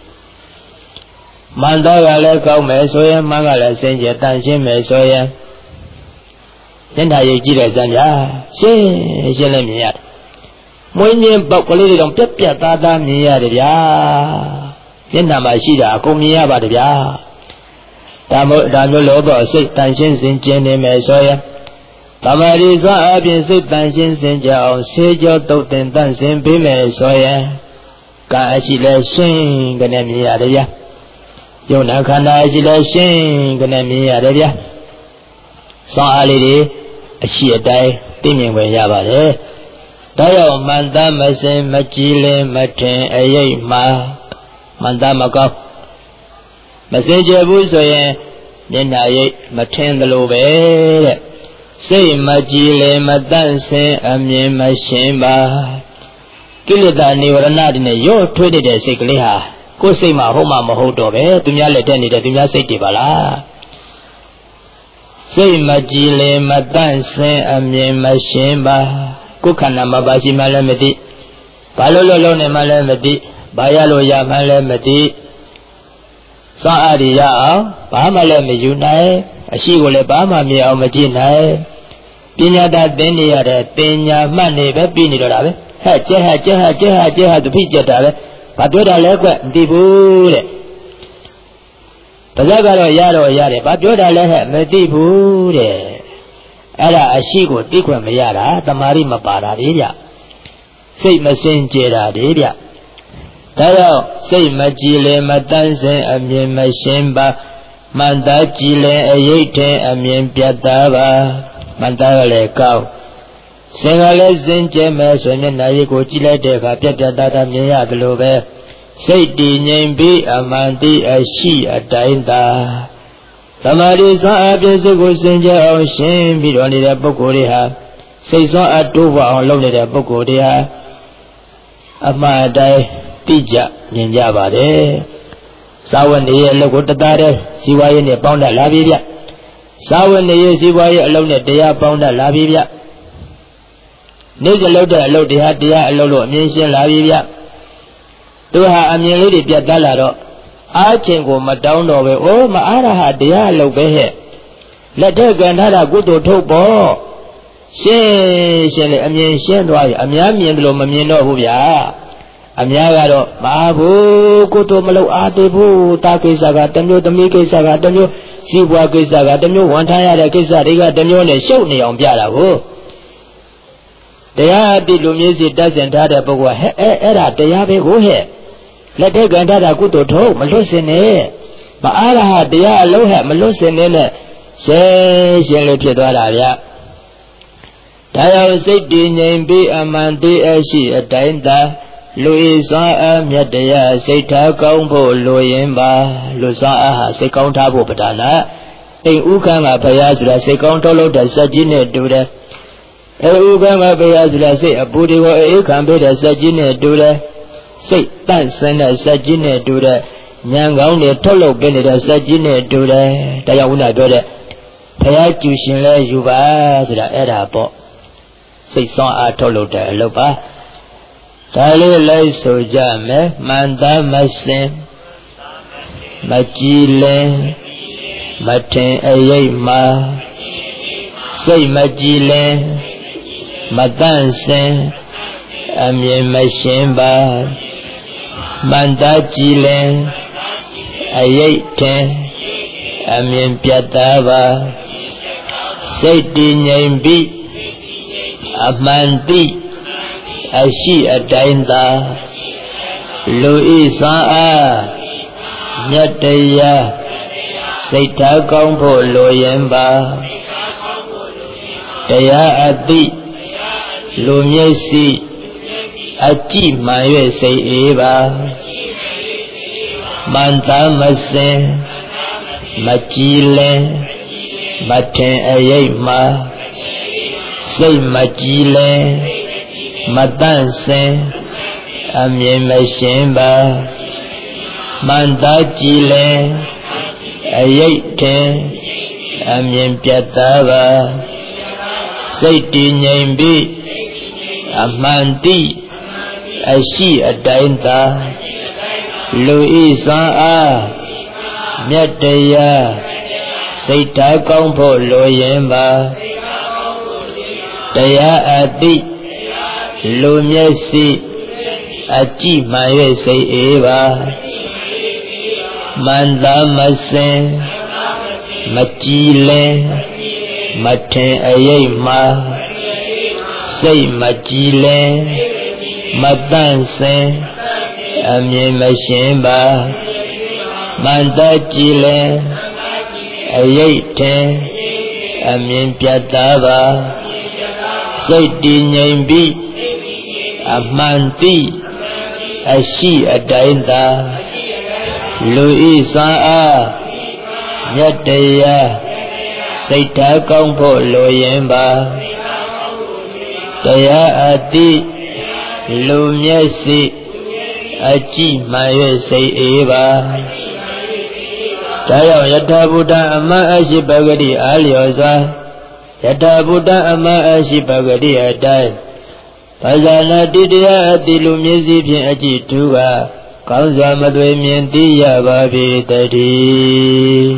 မှန်တော့ကလည်းကောင်းမယ်ဆိုရင်မှန်ကလည်းစင်ကြယ်တန်ရှင်းမယ်ဆိုရင်မျက်နှာရိပ်ကြည့်တဲ့စံပြရှင်းရှင်းလည်းမြင်ရတယ်မွေးညင်းပေါက်ကလေးတွေတော့ပြက်ပြက်သားသားမြင်ရတယ်ဗျာမျက်နှာမှာရှိတာအကုန်မြင်ရပါတယ်ဗျာဒါမို့ဒါမျိုးလို့တော့စိတ်တန်ရှင်းစင်ကြယ်နေမယ်ဆိုရင်သမာဓိစွမ်းအပြင်စိတ်တန်ရှင်းစင်ကြအောင်ဆေးကြောတုတ်တင်တန့်စင်ပေးမယ်ဆိုရင်ကာအရှိလဲရှင်းကနေမြင်ရတယ်ဗျာယုံနာခန္ဓာအရှိလဲရှင်းကနေမြင်ရတယ်ဗျာစွမ်းအားလေးတွေအရှိအတိုင်းသိမြင်ခွင့်ရပါတယ်ဒါကြောင့်မန္တမစင်မကြည်လင်မထင်အရိပ်မှာမန္တမကောက်မစင်ကြဘူးဆိုရင်မျက်နှာရိပ်မထင်သလိုပဲတဲ့စိတ်မကြည်လင်မတန့်စင်အမြင်မရှင်းပါကိလေသာနိဝရဏတွေနဲ့ရော့ထွေးတဲ့စိတ်ကလေးဟာကိုယ်စိတ်မှာဟုတ်မှမဟုတ်တော့ပဲသူများလက်ထက်နေတဲ့သူများစိတ်တွေပါလားစိတ်မကြည်လင်မတန့်စင်အမြင်မရှင်းပါကိုယ်ခန္ဓာမှာပါရှိမှလည်းမသိဘာလို့လို့လုံးနေမှလည်းမသိဘာရလို့ရမှလည်းမသိစွမ်းအားရရအောင်ဘာမှလည်းမယူနိုင်အရှိကိုလည်းဘာမှမြင်အောင်မကြည့်နိုင်ပညာတတ်သင်နေရတဲ့ပညာမှတ်နေပဲပြီးနေတော့တာပဲဟဲ့ကျဲဟဲ့ကျဲဟဲ့ကျဲဟဲ့ကျဲဟဲ့တပိကြက်တာပဲဘာပြောတာလဲကွမသိဘူးတဲ့ဒါကြကတော့ရတော့ရတယ်ဘာပြောတာလဲဟဲ့မသိဘူးတဲ့အဲ့ဒါအရှိကိုသိခွင့်မရတာတမာရီမပါတာလေဗျစိတ်မစင်ကြယ်တာလေဗျဒါကြောင့်စိတ်မကြည်လင်မတန့်စင်အမြင်မရှင်းပါမန္တကြည်လင်အရိပ်ထင်အမြင်ပြတ်သားပါမန္တကလည်းကောင်းစင်ကလည်းစင်ကြဲမယ်ဆိုရင်နာရီကိုကြည့်လိုက်တဲ့အခါပြတ်ပြတ်သားသားမြင်ရတယ်လို့ပဲစိတ်တည်ငြိမ်ပြီးအမှန်တိအရှိအတိုင်းသာသမာဓိစွမ်းအပြင်စိတ်ကိုစင်ကြဲအောင်ရှင်းပြီးတော့နေတဲ့ပုဂ္ဂိုလ်တွေဟာစိတ်စွမ်းအတိုးပွားအောင်လုပ်နေတဲ့ပုဂ္ဂိုလ်တွေဟာအမှန်တိုင်းသိကြမြင်ကြပါတယ်စာဝတ်နေရဲ့အလုပ်ကိုတသားတည်းစီဝါရေးနဲ့ပေါင်းတတ်လာပြီဗျစာဝတ်နေရဲ့စီဝါရေးအလုပ်နဲ့တရားပေါင်းတတ်လာပြီဗျနေ့ကလုပ်တဲ့အလုပ်တရားတရားအလုပ်လို့အမြင်ရှင်းလာပြီဗျသူဟာအမြင်လေးတွေပြတ်သားလာတော့အားချင်းကိုမတောင်းတော့ပဲအိုးမအားရဟာတရားအလုပ်ပဲဟဲ့လက်ထက်ကံထားတာကုသိုလ်ထုတ်ပေါ့ရှင်းရှင်းလေအမြင်ရှင်းသွားပြီအများမြင်တယ်လို့မမြင်တော့ဘူးဗျာအများကတော့မအားဘူးကုသိုလ်မလုပ်အားသေးဘူးတာကိစ္စကတမျိုးသမီးကိစ္စကတမျိုးစီးပွားကိစ္စကတမျိုးဝန်ထားရတဲ့ကိစ္စတွေကတမျိုးနဲ့ရှုပ်နေအောင်ပြတာကိုတရားအတိလူမျိုးစီတက်ဆင်ထားတဲ့ပုဂ္ဂိုလ်ဟဲ့အဲအဲ့ဒါတရားပဲကိုဟဲ့လက်ထက်ကံထားတာကုသိုလ်ထုတ်မလွတ်စင်နဲ့မအားရဟာတရားအလုံးဟဲ့မလွတ်စင်နဲ့ရှင်းရှင်းလေးဖြစ်သွားတာဗျဒါကြောင့်စိတ်တည်ငြိမ်ပြီးအမှန်တရားရှိအတိုင်းသာလူဤစွမ်းအားမြတ်တရားစိတ်ထားကောင်းဖို့လိုရင်ပါလူစွမ်းအားဟာစိတ်ကောင်းထားဖို့ပဒါနာအိမ်ဥက္ကံကဘုရားဆိုတာစိတ်ကောင်းထုတ်လို့တဲ့စက်ကြီးနဲ့တူတယ်အဲဥက္ကံကဘုရားဆိုတာစိတ်အပူတွေကိုအေးခံပေးတဲ့စက်ကြီးနဲ့တူတယ်စိတ်တန့်စင်တဲ့စက်ကြီးနဲ့တူတဲ့ဉာဏ်ကောင်းတွေထုတ်လုပ်ပေးနေတဲ့စက်ကြီးနဲ့တူတယ်တရားဝိနည်းပြောတဲ့ဘုရားကျူရှင်လဲယူပါဆိုတာအဲ့ဒါပေါ့စိတ်စွမ်းအားထုတ်လုပ်တဲ့အလုပ်ပါဒါလေးလိုက်ဆိုကြမယ်မန္တမစင်မကြည်လင်မထင်အရိပ်မှာစိတ်မကြည်လင်မတန့်စင်အမြင်မရှင်းပါမန္တကြည်လင်အရိပ်ထင်အမြင်ပြတ်သားပါစိတ်တည်ငြိမ်ပြီးအမှန်သိအရှိအတိုင်းသာလူဤစွမ်းအားမြတ်တရားစိတ်ထားကောင်းဖို့လိုရင်ပါတရားအသိလူမျက်စိအကြည့်မှန်၍စိတ်အေးပါမန္တမစင်မကြည်လင်မထင်အရိပ်မှာစိတ်မကြည်လင်မတန့်စင်အမြင်မရှင်းပါမန္တကြည်လင်အရိပ်ထင်အမြင်ပြတ်သားပါစိတ်တည်ငြိမ်ပြီးအမှန်သိအရှိအတိုင်းသာလူဤစွမ်းအားမြတ်တရားစိတ်ထားကောင်းဖို့လိုရင်ပါတရားအသိလူမျက်စိအကြည့်မှန်၍စိတ်အေးပါမန္တမစင်မကြည်လင်မထင်အရိပ်မှာစိတ်မကြည်လင်မတန့်စင်အမြင်မရှင်းပါမန္တကြည်လင်အရိပ်ထင်အမြင်ပြတ်သားပါစိတ်တည်ငြိမ်ပြီးအမှန်သိအရှိအတိုင်းသာလူဤစွမ်းအားမြတ်တရားစိတ်ထားကောင်းဖို့လိုရင်ပါတရားအသိလူမျက်စိအကြည့်မှန်၍စိတ်အေးပါဒါကြောင့်ယထာဘုဒ္ဓအမတ်အရှိပဂတိအားလျော်စွာယထာဘုဒ္ဓအမတ်အရှိပဂတိအတိုင်းဘာဇာနာတိတရားအတိလူမျက်စိဖြင့်အကြည့်သူကကောင်းစွာမသွေမြင်သိရပါပေတည်း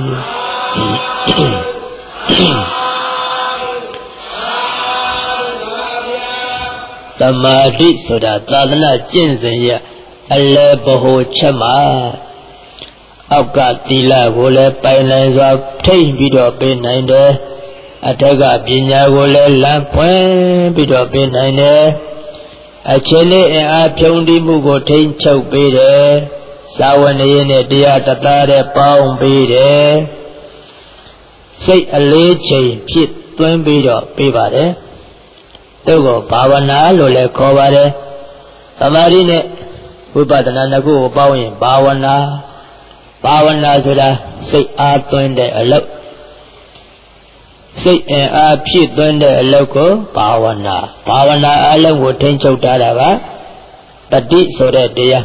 သမာဓိဆိုတာသာသနာကျင့်စဉ်ရအလယ်ဘ ਹੁ ချက်မှာအောက်ကသီလကိုလည်းပိုင်နိုင်စွာထိမ့်ပြီးတော့ပေးနိုင်တယ်အထက်ကပညာကိုလည်းလမ်းဖွင့်ပြီးတော့ပေးနိုင်တယ်အခြေလေးအင်အားဖြုံးတိမှုကိုထိမ့်ချုပ်ပေးတယ်စာဝဏရေးနဲ့တရားတသားတဲ့ပေါင်းပေးတယ်စိတ်အလေးချိန်ဖြစ်သွင်းပြီးတော့ပေးပါတယ်သူ့ကိုဘာဝနာလို့လည်းခေါ်ပါတယ်သမာဓိနဲ့ဝိပဿနာနှစ်ခုကိုပေါင်းရင်ဘာဝနာဘာဝနာဆိုတာစိတ်အားသွင်းတဲ့အလုပ်စိတ်အင်အားဖြစ်သွင်းတဲ့အလုပ်ကိုဘာဝနာဘာဝနာအလုံးကိုထိန်းချုပ်ထားတာကတတိဆိုတဲ့တရား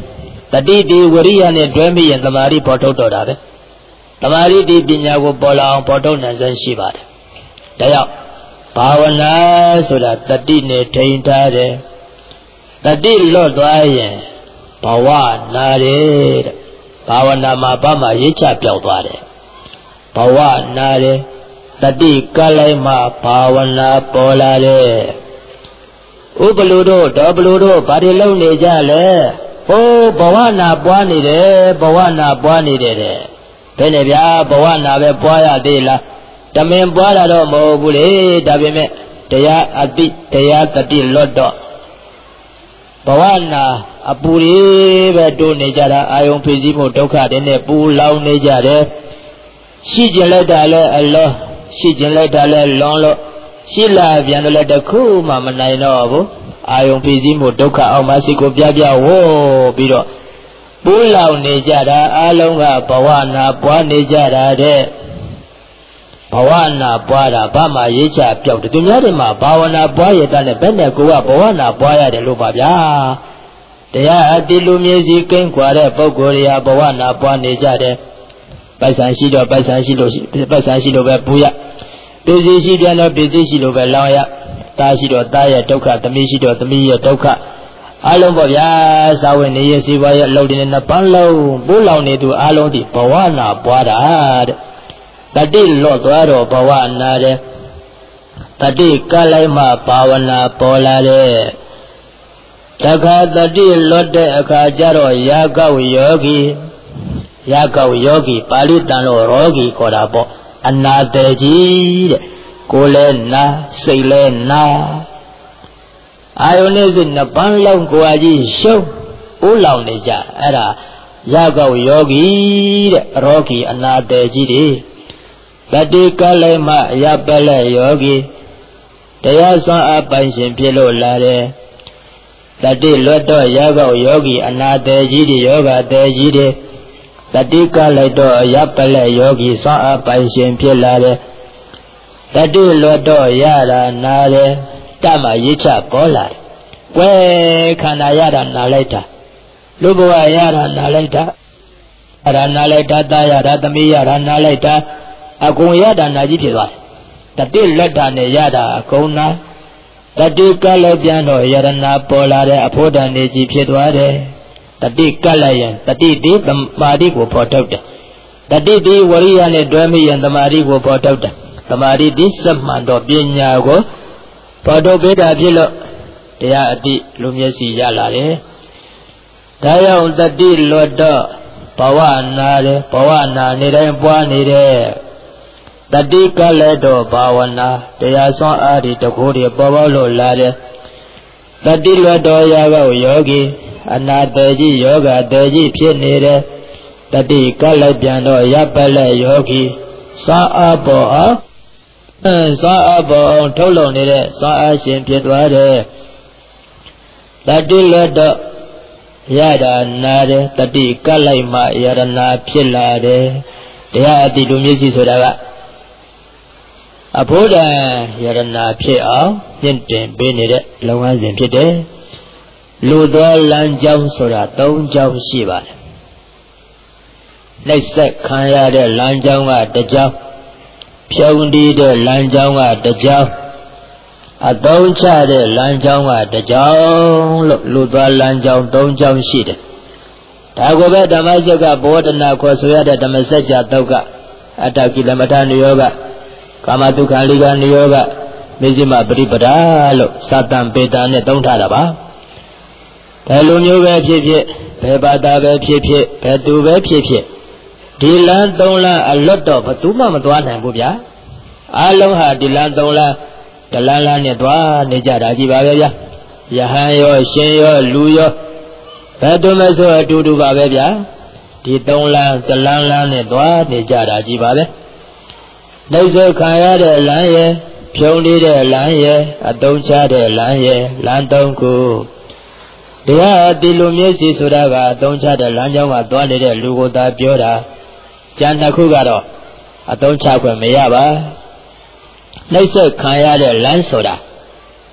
တတိတိဝရိယနဲ့တွဲမိရင်သမာဓိပေါ်ထုတ်တော့တာပဲသမာဓိဒီပညာကိုပေါ်လာအောင်ပေါ်ထုတ်နိုင်စွမ်းရှိပါတယ်ဒါကြောင့်ဘာဝနာဆိုတာတတိနဲ့ထိန်းထားတယ်တတိလွတ်သွားရင်ဘဝနာတယ်တဲ့ဘာဝနာမှာဘာမှရေးချပြောက်သွားတယ်ဘဝနာတယ်တတိကလိုက်မှဘာဝနာပေါ်လာတယ်ဥပလူတို့တော်ဘလူတို့ဘာတွေလုပ်နေကြလဲဟိုးဘဝနာပွားနေတယ်ဘဝနာပွားနေတယ်တဲ့ဘယ်နဲ့ဗျာဘဝနာပဲပွားရသေးလားတမင်ပွားတာတော့မဟုတ်ဘူးလေဒါပေမဲ့တရားအတိတရားတတိလွတ်တော့ဘဝနာအပူတွေပဲတိုးနေကြတာအာယုံဖိစီးမှုဒုက္ခတွေနဲ့ပူလောင်နေကြတယ်ရှိကျင်လိုက်တာလဲအလောရှိကျင်လိုက်တာလဲလွန်လို့ရှိလာပြန်တော့လဲတခုမှမနိုင်တော့ဘူးအာယုံဖိစီးမှုဒုက္ခအောင်မှစိတ်ကိုပြပြဝိုးပြီးတော့ပူလောင်နေကြတာအလုံးကဘဝနာပွားနေကြတာတဲ့ဘဝနာပွားတာဘာမှရေးချပြောက်တယ်သူများတွေမှာဘာဝနာပွားရတဲ့နဲ့ဘယ်နဲ့ကိုကဘဝနာပွားရတယ်လို့ပါဗျာတရားအတိလူမျိုးစီကိန်းကွာတဲ့ပုဂ္ဂိုလ်တွေဟာဘဝနာပွားနေကြတယ်ပိုက်ဆံရှိတော့ပိုက်ဆံရှိလို့ပိုက်ဆံရှိလို့ပဲပူရပစ္စည်းရှိပြန်တော့ပစ္စည်းရှိလို့ပဲလောင်ရတာရှိတော့တာရဲ့ဒုက္ခသမီးရှိတော့သမီးရဲ့ဒုက္ခအလုံးပေါ့ဗျာစာဝင်နေရစီပွားရဲ့အလုပ်တွေနဲ့နှစ်ပန်းလုံးပူလောင်နေသူအလုံးဒီဘဝနာပွားတာတဲ့တတိလွတ်သွားတော့ဘဝနာတယ်တတိကလိုက်မှဘာဝနာပေါ်လာတဲ့တခါတတိလွတ်တဲ့အခါကျတော့ယာကောက်ယောဂီယာကောက်ယောဂီပါဠိတန်လို့ရောဂီခေါ်တာပေါ့အနာတေကြီးတဲ့ကိုယ်လည်းနာစိတ်လည်းနာအာယုန်နဲ့စိတ်နှစ်ပန်းလုံးကိုယ်အကြီးရှုံးဦးလောင်နေကြအဲ့ဒါယာကောက်ယောဂီတဲ့ရောဂီအနာတေကြီးတွေတတိကလည်းမှအယပလက်ယောဂီတရားစွမ်းအားပိုင်ရှင်ဖြစ်လို့လာတယ်တတိလွတ်တော့ယာကောက်ယောဂီအနာတေကြီးတွေယောဂတေကြီးတွေတတိကလည်းတော့အယပလက်ယောဂီစွမ်းအားပိုင်ရှင်ဖြစ်လာတယ်တတိလွတ်တော့ရတာနာတယ်တမရေးချပေါ်လာတယ်ကွယ်ခန္ဓာရတာနာလိုက်တာလူဘဝရတာနာလိုက်တာအရနာလိုက်တာတာရတာသမီးရတာနာလိုက်တာအကုန်ရတာနာကြီးဖြစ်သွားတယ်တတိလွတ်တာနဲ့ရတာအကုန်နာတတိကလည်းပြန်တော့ယရနာပေါ်လာတဲ့အဖို့တန်နေကြီးဖြစ်သွားတယ်တတိကလည်းရင်တတိဒီသမာဓိကိုပေါ်ထုတ်တယ်တတိဒီဝရိယနဲ့တွဲမိရင်သမာဓိကိုပေါ်ထုတ်တယ်သမာဓိဒီစမှန်တော့ပညာကိုပေါ်ထုတ်ပေးတာဖြစ်လို့တရားအတိလူမျက်စိရလာတယ်ဒါကြောင့်တတိလွတ်တော့ဘဝနာတယ်ဘဝနာနေတိုင်းပွားနေတဲ့တတိကလည်းတော့ဘာဝနာတရားစွမ်းအားဒီတကူတွေပေါ်ပေါက်လို့လာတယ်တတိလွတ်တော်ရာကောယောဂီအနာတေကြီးယောဂတေကြီးဖြစ်နေတယ်တတိကလည်းပြန်တော့ရပ်ပလက်ယောဂီစွမ်းအားပေါ်အောင်အဲစွမ်းအားပေါ်အောင်ထုတ်လုပ်နေတဲ့စွမ်းအားရှင်ဖြစ်သွားတယ်တတိလွတ်တော့ရတာနာတယ်တတိကလိုက်မှယရနာဖြစ်လာတယ်တရားအတိလူမျက်စိဆိုတာကအဘိဓမ္မာယရနာဖြစ်အောင်မြင့်တင်ပေးနေတဲ့လုပ်ငန်းစဉ်ဖြစ်တယ်လူတော်လမ်းကြောင်းဆိုတာ၃ကြောင်းရှိပါတယ်နှိပ်စက်ခံရတဲ့လမ်းကြောင်းကတစ်ကြောင်းဖြုံတီးတဲ့လမ်းကြောင်းကတစ်ကြောင်းအသုံးချတဲ့လမ်းကြောင်းကတစ်ကြောင်းလို့လူတော်လမ်းကြောင်း၃ကြောင်းရှိတယ်ဒါကိုပဲဓမ္မစက်ကဘောဓနာခေါ်ဆိုရတဲ့ဓမ္မစကြာတုတ်ကအတ္တကိလမထနိယောဂကာမတုခလိကနိယောဂမေဇိမပရိပဒါလို့သတ္တံပေတာနဲ့သုံးထားတာပါဘယ်လိုမျိုးပဲဖြစ်ဖြစ်ဘယ်ဘာသာပဲဖြစ်ဖြစ်ဘယ်သူပဲဖြစ်ဖြစ်ဒီလမ်းသုံးလမ်းအလွတ်တော့ဘသူမှမသွားနိုင်ဘူးဗျာအလုံးဟာဒီလမ်းသုံးလမ်းတလန်းလန်းနဲ့သွားနေကြတာကြီးပါပဲဗျာယဟန်ရောရှင်ရောလူရောဘယ်သူမှဆိုအတူတူပါပဲဗျာဒီသုံးလမ်းတလန်းလန်းနဲ့သွားနေကြတာကြီးပါပဲနှိမ့်ဆက်ခံရတဲ့လမ်းရဲ့ဖြုံးနေတဲ့လမ်းရဲ့အတုံးချတဲ့လမ်းရဲ့လမ်းသုံးခုတရားအတိလူမျက်စိဆိုတာကအတုံးချတဲ့လမ်းကြောင်းကသွားနေတဲ့လူကိုသာပြောတာကျန်တစ်ခုကတော့အတုံးချခွင့်မရပါနှိမ့်ဆက်ခံရတဲ့လမ်းဆိုတာ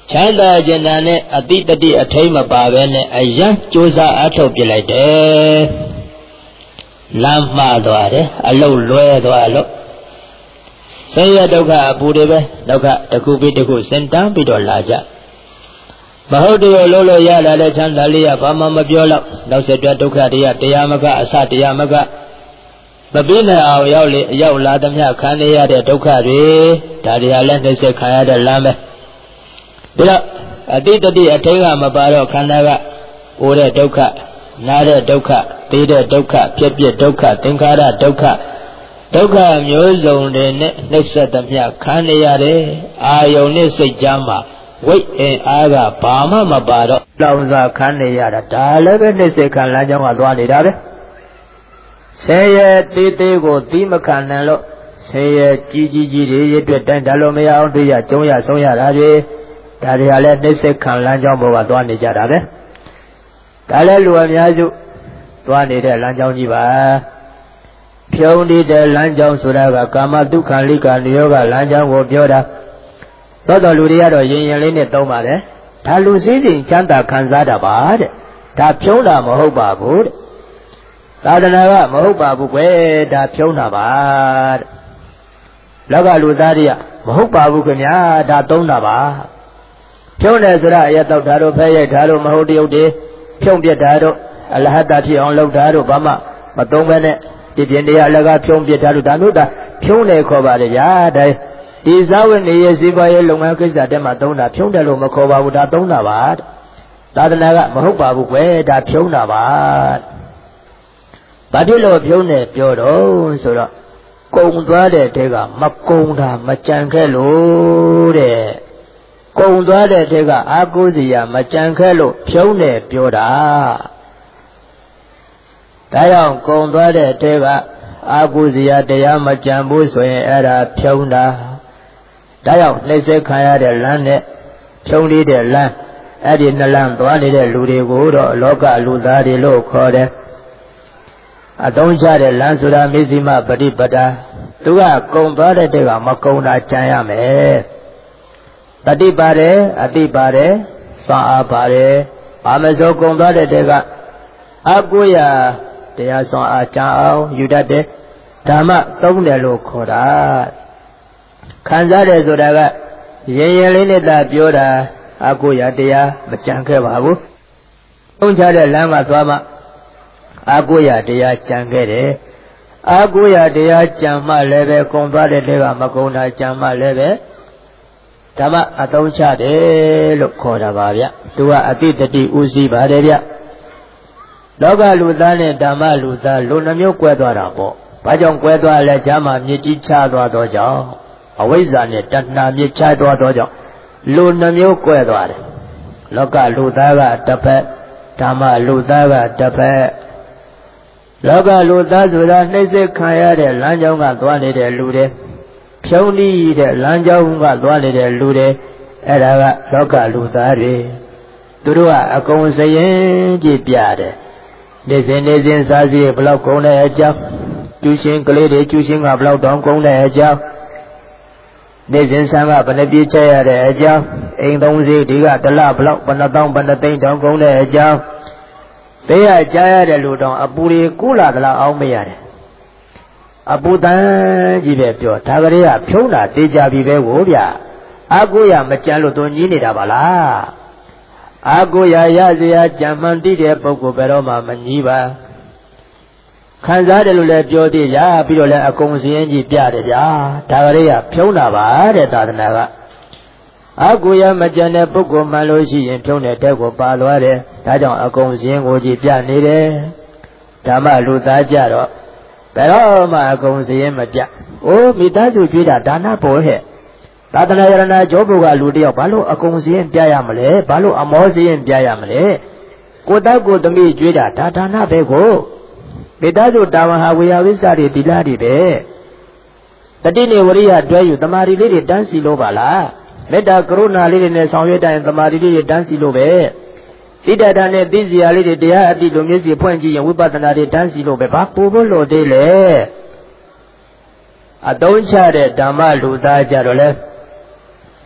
ချမ်းသာခြင်းနဲ့အတိတတိအထိမ့်မပါပဲနဲ့အယံကြိုးစားအထုတ်ပြလိုက်တယ်လမ်းမှားသွားတယ်အလုတ်လွဲသွားလို့ဆင်းရဲဒုက္ခအပူတွေပဲဒုက္ခတစ်ခုပြီးတစ်ခုစင်တန်းပြီးတော့လာကြမဟုတ်တယ်လို့လို့ရလာတဲ့ချမ်းသာလေးကဘာမှမပြောတော့နောက်ဆက်တွဲဒုက္ခတွေကတရားမကအစတရားမကမပြီးနိုင်အောင်ရောက်လေရောက်လာသမျှခံရတဲ့ဒုက္ခတွေဒါတွေဟာလည်းနှိမ့်ဆက်ခံရတဲ့လမ်းပဲဒါတော့အတိတတိအထိကမပါတော့ခန္ဓာကအိုတဲ့ဒုက္ခနားတဲ့ဒုက္ခသိတဲ့ဒုက္ခဖြစ်ဖြစ်ဒုက္ခသင်္ခါရဒုက္ခဒုက္ခမျိုးစုံတွေနဲ့နှိမ့်ဆက်သမျှခံရရတယ်အာယုန်နဲ့စိတ်ကြမ်းမှာဝိတ်အင်အားကဘာမှမပါတော့လောင်စာခံနေရတာဒါလည်းပဲနှိမ့်ဆက်ခံလမ်းကြောင်းကသွားနေတာပဲဆဲရဲတေးသေးကိုသီးမခံနိုင်လို့ဆဲရဲကြီးကြီးကြီးတွေရအတွက်တိုင်းဒါလိုမရအောင်တွေ့ရကျုံးရဆုံးရတာတွေဒါတွေဟာလည်းနှိမ့်ဆက်ခံလမ်းကြောင်းပေါ်ကသွားနေကြတာပဲဒါလည်းလူအများစုသွားနေတဲ့လမ်းကြောင်းကြီးပါဖြုံးနေတဲ့လမ်းကြောင်းဆိုတာကကာမတုခံလိကနိယောဂလမ်းကြောင်းကိုပြောတာသောတော်လူတွေကတော့ရင်ရင်လေးနဲ့သုံးပါတယ်ဒါလူစည်းစိမ်ချမ်းသာခံစားတာပါတဲ့ဒါဖြုံးတာမဟုတ်ပါဘူးတဲ့သာသနာကမဟုတ်ပါဘူးကွယ်ဒါဖြုံးတာပါတဲ့လောကလူသားတွေကမဟုတ်ပါဘူးခင်ဗျာဒါသုံးတာပါဖြုံးတယ်ဆိုတာအရတောက်ဓာတ်တို့ဖဲရိုက်ဓာတ်တို့မဟုတ်တရုတ်တွေဖြုံးပြစ်ဓာတ်တို့အလဟတဖြစ်အောင်လုပ်ဓာတ်တို့ဘာမှမသုံးဘဲနဲ့ဒီပြင်တရားအလကဖြုံးပြစ်ဓာတ်တို့ဒါမျိုးဒါဖြုံးတယ်ခေါ်ပါလေဗျာဒါဒီဇဝနေရစီပွားရေးလုပ်ငန်းကိစ္စတဲမှာသုံးတာဖြုံးတယ်လို့မခေါ်ပါဘူးဒါသုံးတာပါသာသနာကမဟုတ်ပါဘူးကွယ်ဒါဖြုံးတာပါဘာဖြစ်လို့ဖြုံးတယ်ပြောတော့ဆိုတော့ကုံသွားတဲ့တဲကမကုံတာမကြံခဲ့လို့တဲ့ကုံသွားတဲ့တဲကအာကိုးစီရမကြံခဲ့လို့ဖြုံးတယ်ပြောတာဒါကြောင့်ကုံသွားတဲ့တဲကအာကိုးစီရတရားမကြံဘူးဆိုရင်အဲ့ဒါဖြုံးတာဒါကြောင့်နှိမ့်ဆက်ခံရတဲ့လမ်းနဲ့ဖြုံးလေးတဲ့လမ်းအဲ့ဒီနှလမ်းသွားနေတဲ့လူတွေကိုတော့လောကလူသားတွေလို့ခေါ်တယ်အသုံးချတဲ့လမ်းဆိုတာမေဇိမပฏิပဒါသူကကုံသွားတဲ့တဲကမကုံတာကြံရမယ်တတိပါတယ်အတိပါတယ်စာအားပါတယ်ဘာမစိုးကုံသွားတဲ့တဲကအကုရတရားဆောင်အားကြံအောင်ယူတတ်တဲ့ဓမ္မသုံးတယ်လို့ခေါ်တာခံစားတယ်ဆိုတာကရင်ရင်လေးနဲ့သာပြောတာအကုရတရားမကြံခဲ့ပါဘူးသုံးချတဲ့လမ်းမှာသွားမှအကုရတရားကြံခဲ့တယ်အကုရတရားကြံမှလည်းပဲကုံသွားတဲ့တဲကမကုံတာကြံမှလည်းပဲဓမ္မအသုံးချတယ်လို့ခေါ်တာပါဗျသူကအတိတတိဥစည်းပါတယ်ဗျလောကလူသားနဲ့ဓမ္မလူသားလူနှမျိုးကွဲသွားတာပေါ့ဘာကြောင့်ကွဲသွားလဲဈာမမြစ်ကြီးချသွားတော့ကြောင့်အဝိဇ္ဇာနဲ့တဏှာမြစ်ချသွားတော့ကြောင့်လူနှမျိုးကွဲသွားတယ်လောကလူသားကတစ်ဖက်ဓမ္မလူသားကတစ်ဖက်လောကလူသားဆိုတာနှိမ့်ဆက်ခံရတဲ့လမ်းကြောင်းကသွားနေတဲ့လူတွေဖြုံးနှီးတဲ့လမ်းကြောင်းကသွားနေတဲ့လူတွေအဲ့ဒါကလောကလူသားတွေသူတို့ကအကုန်စရင်ကြည့်ပြတယ်နေစဉ်နေစဉ်စားစည်းဘလောက်ကုန်တဲ့အကြောင်းကျူရှင်ကလေးတွေကျူရှင်ကဘလောက်တောင်းကုန်တဲ့အကြောင်းနေစဉ်ဆံကဘယ်နှပြေးချက်ရတဲ့အကြောင်းအိမ်သုံးစီဒီကတလဘလောက်ဘယ်နှတောင်းဘယ်နှသိန်းတောင်းကုန်တဲ့အကြောင်းတရားကြားရတဲ့လူတောင်အပူတွေကိုလာသလားအောင်မရတယ်အပူတန်းကြီးပဲပြောဒါကလေးကဖြုံးတာတေးကြပြီပဲကိုဗျအာကိုရမကြမ်းလို့သူညင်းနေတာပါလားအာကိုရရစရာကြံမှန်တိတဲ့ပုဂ္ဂိုလ်ဘယ်တော့မှမညည်းပါခံစားတယ်လို့လည်းပြောသေးရပြီးတော့လည်းအကုန်စင်းကြီးပြတယ်ဗျာဒါကလေးကဖြုံးတာပါတဲ့သာသနာကအာကိုရမကြမ်းတဲ့ပုဂ္ဂိုလ်မှန်လို့ရှိရင်ဖြုံးတဲ့တဲ့ကိုပါသွားတယ်ဒါကြောင့်အကုန်စင်းကိုကြီးပြနေတယ်ဓမ္မလူသားကြတော့ဘယ်တော့မှအကုန်စင်းမပြအိုးမိသားစုကြွေးတာဒါနဘောဟဲ့သာသနာရဏကျောဘုကလူတယောက်ဘာလို့အကုန်စင်းပြရမလဲဘာလို့အမောစင်းပြရမလဲကိုတောက်ကိုသမီးကြွေးတာဒါဒါနပဲကိုမိသားစုတာဝန်ဟာဝေယဝိစ္စတွေတိလာတွေပဲတတိနေဝရိယတွဲယူတမာရီလေးတွေတန်းစီလို့ပါလားမေတ္တာကရုဏာလေးတွေနဲ့ဆောင်ရွက်တိုင်းတမာရီလေးတွေတန်းစီလို့ပဲဣဒ္ဓတာနဲ့သိစီယာလေးတွေတရားအတိလိုမျိုးစီဖွင့်ကြည့်ရင်ဝိပဿနာတွေတန်းစီလို့ပဲဘာပို့ဖို့လို့သေးလဲအသုံးချတဲ့ဓမ္မလူသားကြတော့လဲ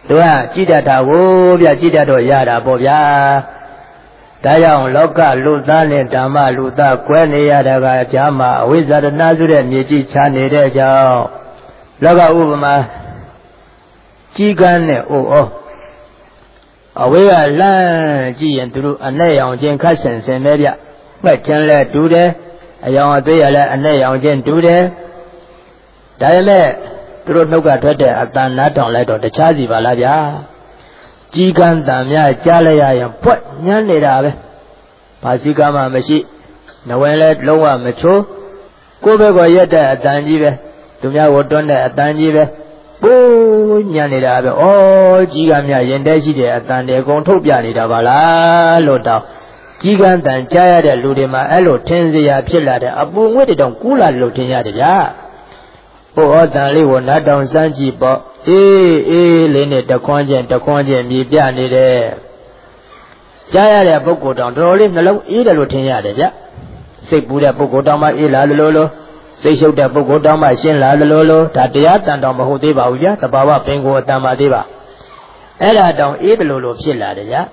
သူကကြည်တတ်တာကိုဗျကြည်တတ်တော့ရတာပေါ့ဗျာဒါကြောင့်လောကလူသားနဲ့ဓမ္မလူသားကွဲနေရတာကဓမ္မအဝိဇ္ဇာတဏှာဆိုတဲ့မြေကြီးချနေတဲ့ကြောင့်လောကဥပမာကြီးကန်းနဲ့အိုဩအဝေးကလမ်းကြည့်ရင်သူတို့အနဲ့ရောင်ချင်းခတ်ဆင်ဆင်ပဲဗျမှက်ချမ်းလဲတူတယ်အယောင်အသေးရလဲအနဲ့ရောင်ချင်းတူတယ်ဒါပေမဲ့သူတို့နှုတ်ကထွက်တဲ့အတန်နားထောင်လိုက်တော့တခြားစီပါလားဗျာကြီးကန်းတန်များကြားလိုက်ရရင်ပွက်ညမ်းနေတာပဲဘာစီကမှမရှိနဝင်လဲလုံးဝမချိုးကိုယ့်ဘက်ကရက်တဲ့အတန်ကြီးပဲသူများကိုတွန်းတဲ့အတန်ကြီးပဲပိုးညံနေတာပဲဩကြီးကန်းများရင်တဲရှိတဲ့အတန်တွေအကုန်ထုတ်ပြနေတာပါလားလို့တောင်းကြီးကန်းတန်ကြားရတဲ့လူတွေမှာအဲ့လိုထင်စရာဖြစ်လာတဲ့အပူငွေ့တောင်ကူးလာလို့ထင်ရတယ်ဗျာဟိုဩတန်လေးကိုနတ်တောင်စမ်းကြည့်ပေါ့အေးအေးလေးနဲ့တခွန်းချင်းတခွန်းချင်းမြေပြနေတယ်ကြားရတဲ့ပုဂ္ဂိုလ်တောင်တော်တော်လေးနှလုံးအေးတယ်လို့ထင်ရတယ်ဗျစိတ်ပူတဲ့ပုဂ္ဂိုလ်တောင်မှအေးလာလို့လို့စိတ်ရှုပ်တဲ့ပုဂ္ဂိုလ်တောင်မှရှင်းလာလို့လို့ဒါတရားတန်တောင်မဟုတ်သေးပါဘူးဗျာတဘာဝပင်ကိုအတန်ပါသေးပါအဲ့ဒါတောင်အေးတယ်လို့လို့ဖြစ်လာတယ်ဗျ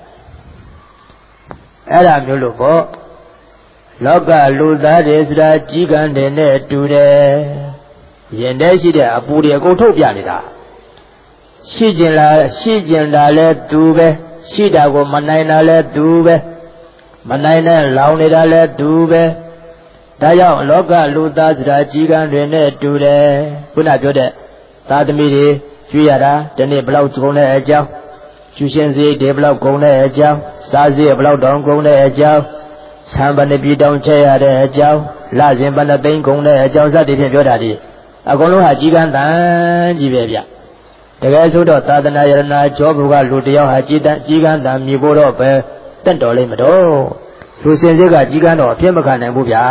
အဲ့ဒါမျိုးလို့ပေါ့လောကလူသားတွေဆိုတာကြီးကန်းတယ်နဲ့တူတယ်ရင်ထဲရှိတဲ့အပူတွေအကုန်ထုတ်ပြနေတာရှိကျင်လာရှိကျင်တာလဲသူပဲရှိတာကိုမနိုင်တာလဲသူပဲမနိုင်တဲ့လောင်နေတာလဲသူပဲဒါကြောင့်လောကလူသားဆိုတာကြီးကန်းတွေနဲ့တူတယ်ခုနပြောတဲ့သာသမီတွေကျွေးရတာဒီနေ့ဘလောက်ကုန်တဲ့အကြောင်းကျူရှင်စည်းတွေဘလောက်ကုန်တဲ့အကြောင်းစားစည်းဘလောက်တောင်ကုန်တဲ့အကြောင်းဆံပနပြည်တောင်ချက်ရတဲ့အကြောင်းလစဉ်ပနသိန်းကုန်တဲ့အကြောင်းစသည်ဖြင့်ပြောတာဒီအကုန်လုံးဟာကြီးကန်းတန်ကြီးပဲဗျတကယ်ဆိုတော့သာသနာယရဏကျောဘုကလူတယောက်ဟာကြီးတန်းကြီးကန်းတန်မြည်ဖို့တော့ပဲတက်တော်လိမ့်မတော့လူစင်စစ်ကကြီးကန်းတော့အပြစ်မခံနိုင်ဘူးဗျာ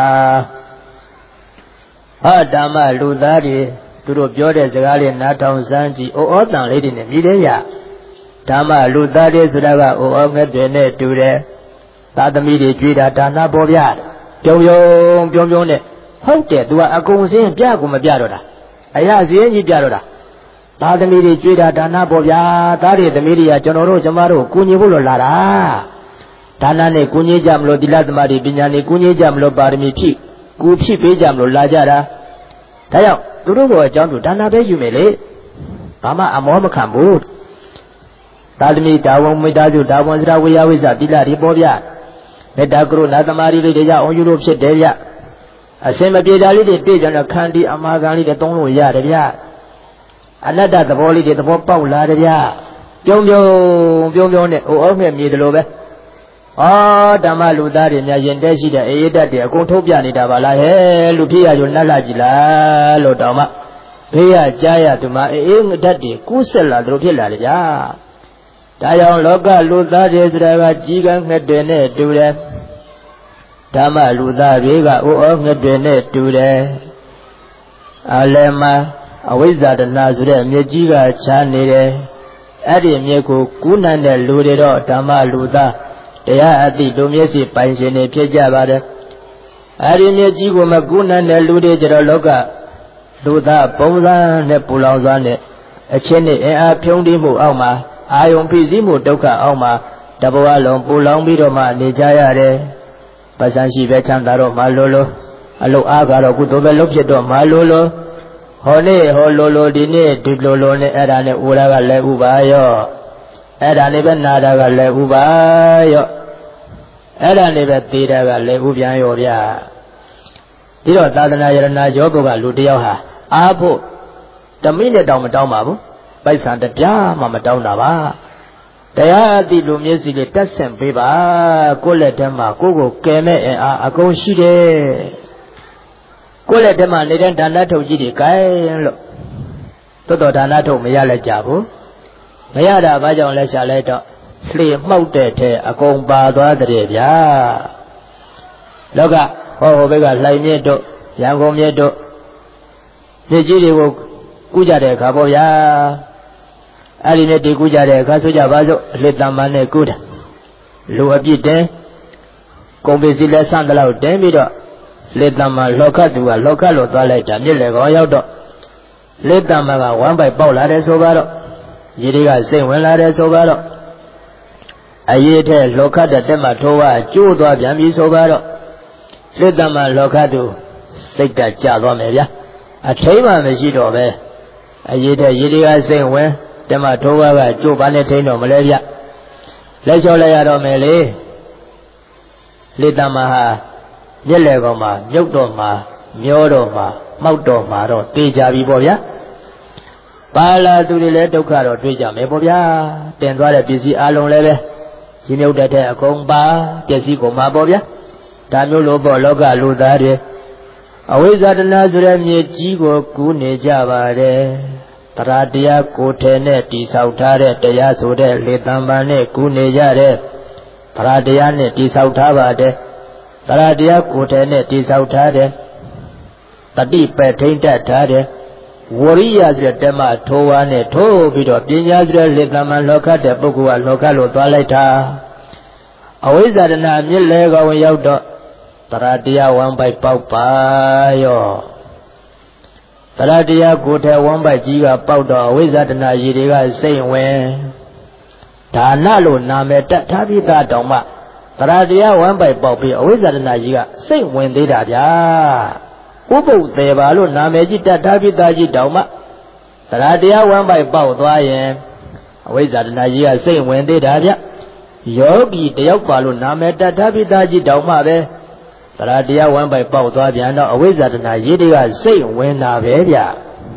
ဟာဓမ္မလူသားတွေသူတို့ပြောတဲ့စကားလေးနားထောင်စမ်းကြည့်အိုဩတန်လေးတွေနဲ့မြည်တယ်ရဓမ္မလူသားတွေဆိုတာကအိုဩငှက်တွေနဲ့တူတယ်သာသမီတွေကြွေးတာဒါနပေါ်ပြပြုံယုံပြုံပြုံနဲ့ဟုတ်တယ်သူကအကုန်စင်းပြကိုမပြတော့တာအရာစင်းကြီးပြတော့တာသာသမီတွေကြွေးတာဒါနပေါ်ပြသားတွေသမီးတွေကကျွန်တော်တို့ကျမတို့ကိုညီဖို့လို့လာတာဒါနနဲ့ကိုညီကြမလို့သီလသမာဓိပညာနဲ့ကိုညီကြမလို့ပါရမီဖြည့်ကိုဖြည့်ပေးကြမလို့လာကြတာဒါကြောင့်သူတို့ကအကြောင်းတို့ဒါနပဲယူမယ်လေဘာမှအမောမခံဘူးသာသမီတာဝန်မိသားစုတာဝန်စရာဝေယဝိဇ္ဇသီလတွေပေါ်ပြမေတ္တာကရုဏာသမာဓိလေးတွေကြောင့်အောင်ယူလို့ဖြစ်တယ်ဗျအစင်မပြေတာလေးတွေပြည့်ကြတော့ခန္တီအမာခံလေးတွေသုံးလို့ရတယ်ဗျအနတ္တသဘောလေးတွေသဘောပေါက်လာတယ်ဗျပြုံးပြုံးပြုံးပြုံးနဲ့အိုအောင်နဲ့မြေတယ်လို့ပဲဩဓမ္မလူသားတွေများရင်တဲရှိတဲ့အေးတတ်တွေအကုန်ထုတ်ပြနေတာပါလားဟဲ့လူဖြစ်ရကြနတ်လာကြည်လားလို့တောင်မှဘေးရကြားရသူမအေးငတ်တွေကူးဆက်လာသူတို့ဖြစ်လာတယ်ဗျာဒါကြောင့်လောကလူသားတွေဆိုတာကကြီးကန်းငှက်တွေနဲ့တူတယ်ဓမ္မလူသားတွေကအိုဩငှက်တွေနဲ့တူတယ်အလည်းမှာအဝိဇ္ဇာတဏှာဆိုတဲ့မြေကြီးကချားနေတယ်အဲ့ဒီမြေကိုကူးနိုင်တဲ့လူတွေတော့ဓမ္မလူသားတရားအသိလူမျက်စိပိုင်ရှင်တွေဖြစ်ကြပါတယ်အဲ့ဒီမြေကြီးကိုမကူးနိုင်တဲ့လူတွေကြတော့လောကလူသားပုံစံနဲ့ပူလောင်စွာနဲ့အချင်းနဲ့အင်အားဖြုံးတိမှုအောက်မှာအာယုံဖိစီးမှုဒုက္ခအောက်မှာတဘဝလုံးပူလောင်ပြီးတော့မှနေကြရတယ်ပဇန်ရှိပဲချမ်းသာတော့မှလိုလိုအလုအားကတော့ကုသိုလ်ပဲလုပ်ဖြစ်တော့မှလိုလိုဟောနေ့ဟောလိုလိုဒီနေ့ဒီလိုလိုနဲ့အဲ့ဒါနဲ့ဥရာကလည်းဥပါရောအဲ့ဒါနဲ့ပဲနာတာကလည်းဥပါရောအဲ့ဒါနဲ့ပဲသေတာကလည်းဥပြန်ရောဗျာဒီတော့သာသနာယရဏယောဘုကလူတယောက်ဟာအားဖို့တမိနဲ့တောင်မတောင်းပါဘူးပိုက်ဆံတပြားမှမတောင်းတာပါတရားအသိလူမျက်စိလေးတက်ဆင်ပေးပါကိုယ့်လက်ထဲမှာကိုယ့်ကိုကယ်မဲ့အင်အားအကုန်ရှိတယ်ကိုယ့်လက်ထဲမှာနေတဲ့ဒါနထုတ်ကြီးတွေကိုင်လို့တော်တော်ဒါနထုတ်မရလက်ကြဘူးမရတာဘာကြောင့်လဲရှာလိုက်တော့လှေမှောက်တဲ့ထဲအကုန်ပါသွားတဲ့ဗျာလောကဟောဟိုဘက်ကလှိုင်မြစ်တို့ရန်ကုန်မြစ်တို့မြစ်ကြီးတွေကိုကူးကြတဲ့အခါပေါ့ဗျာအဲ့ဒီနဲ့တည်ကူးကြတဲ့အခါဆိုကြပါစို့အလှတမ္မာနဲ့ကူးတာလူအပြစ်တင်ကုန်ပစ္စည်းလက်ဆန့်တလောက်တင်ပြီးတော့လက်တမ္မာလောကသူကလောကလို့သွားလိုက်တာမြစ်လေကောရောက်တော့လက်တမ္မာကဝမ်းပိုက်ပေါက်လာတယ်ဆိုပါတော့ရေတွေကစိတ်ဝင်လာတယ်ဆိုပါတော့အရေးထဲလောကတတက်မှထိုးဝကျိုးသွားပြန်ပြီဆိုပါတော့လစ်တမလောကတုစိတ်ကကြသွားမယ်ဗျာအထိမ့်မှမရှိတော့ပဲအရေးထဲရေတွေကစိတ်ဝင်တက်မှထိုးဝကကျိုးပါနဲ့ထိန်းတော့မလဲဗျလက်လျှော့လိုက်ရတော့မယ်လေလစ်တမဟာမျက်လေကောင်မှာမြုပ်တော့မှာမျောတော့မှာမှောက်တော့မှာတော့တေးကြပြီပေါ့ဗျာပါလာသူတွေလည်းဒုက္ခတော့တွေ့ကြမယ်ပေါ့ဗျာတင်သွားတဲ့ပစ္စည်းအလုံးလည်းပဲရှင်မြုပ်တဲ့အကုန်ပါပစ္စည်းကုန်မှာပေါ့ဗျာဒါမျိုးလိုပေါ့လောကလူသားတွေအဝိဇ္ဇာတဏှာဆိုတဲ့မြေကြီးကိုကူးနေကြပါတယ်တရားတရားကိုယ်ထဲနဲ့တိဆောက်ထားတဲ့တရားဆိုတဲ့လေတံပံနဲ့ကူးနေကြတဲ့တရားတရားနဲ့တိဆောက်ထားပါတယ်တရားတရားကိုယ်ထဲနဲ့တိဆောက်ထားတဲ့တတိပယ်ထိမ့်တတ်ထားတဲ့ဝရိယဆိုတဲ့ဓမ္မထိုးဝါနဲ့ထိုးပြီးတော့ပညာဆိုတဲ့လေတံပံလောကတဲ့ပုဂ္ဂိုလ်ကလောကလို့သွားလိုက်တာအဝိဇ္ဇာတဏှာမြစ်လဲကောင်ရောက်တော့တရားတရားဝမ်းပိုက်ပေါက်ပါရောတရားတရားကိုယ်ထဲဝမ်းပိုက်ကြီးကပေါက်တော့အဝိဇ္ဇာတဏှာရည်တွေကစိတ်ဝင်ဒါနလို့နာမည်တက်ထားပြီးသားတောင်မှတရားတရားဝမ်းပိုက်ပေါက်ပြီးအဝိဇ္ဇာတဏှာကြီးကစိတ်ဝင်သေးတာဗျာဥပုပ်သေးပါလို့နာမည်ကြီးတက်ထားပြီးသားကြီးတောင်မှတရားတရားဝမ်းပိုက်ပေါက်သွားရင်အဝိဇ္ဇာတဏှာကြီးကစိတ်ဝင်သေးတာဗျယောဂီတယောက်ပါလို့နာမည်တက်ထားပြီးသားကြီးတောင်မှပဲတရားတရားဝမ်းပိုက်ပေါက်သွားပြန်တော့အဝိဇ္ဇာတဏှာရည်တွေကစိတ်ဝင်တာပဲဗျဒါ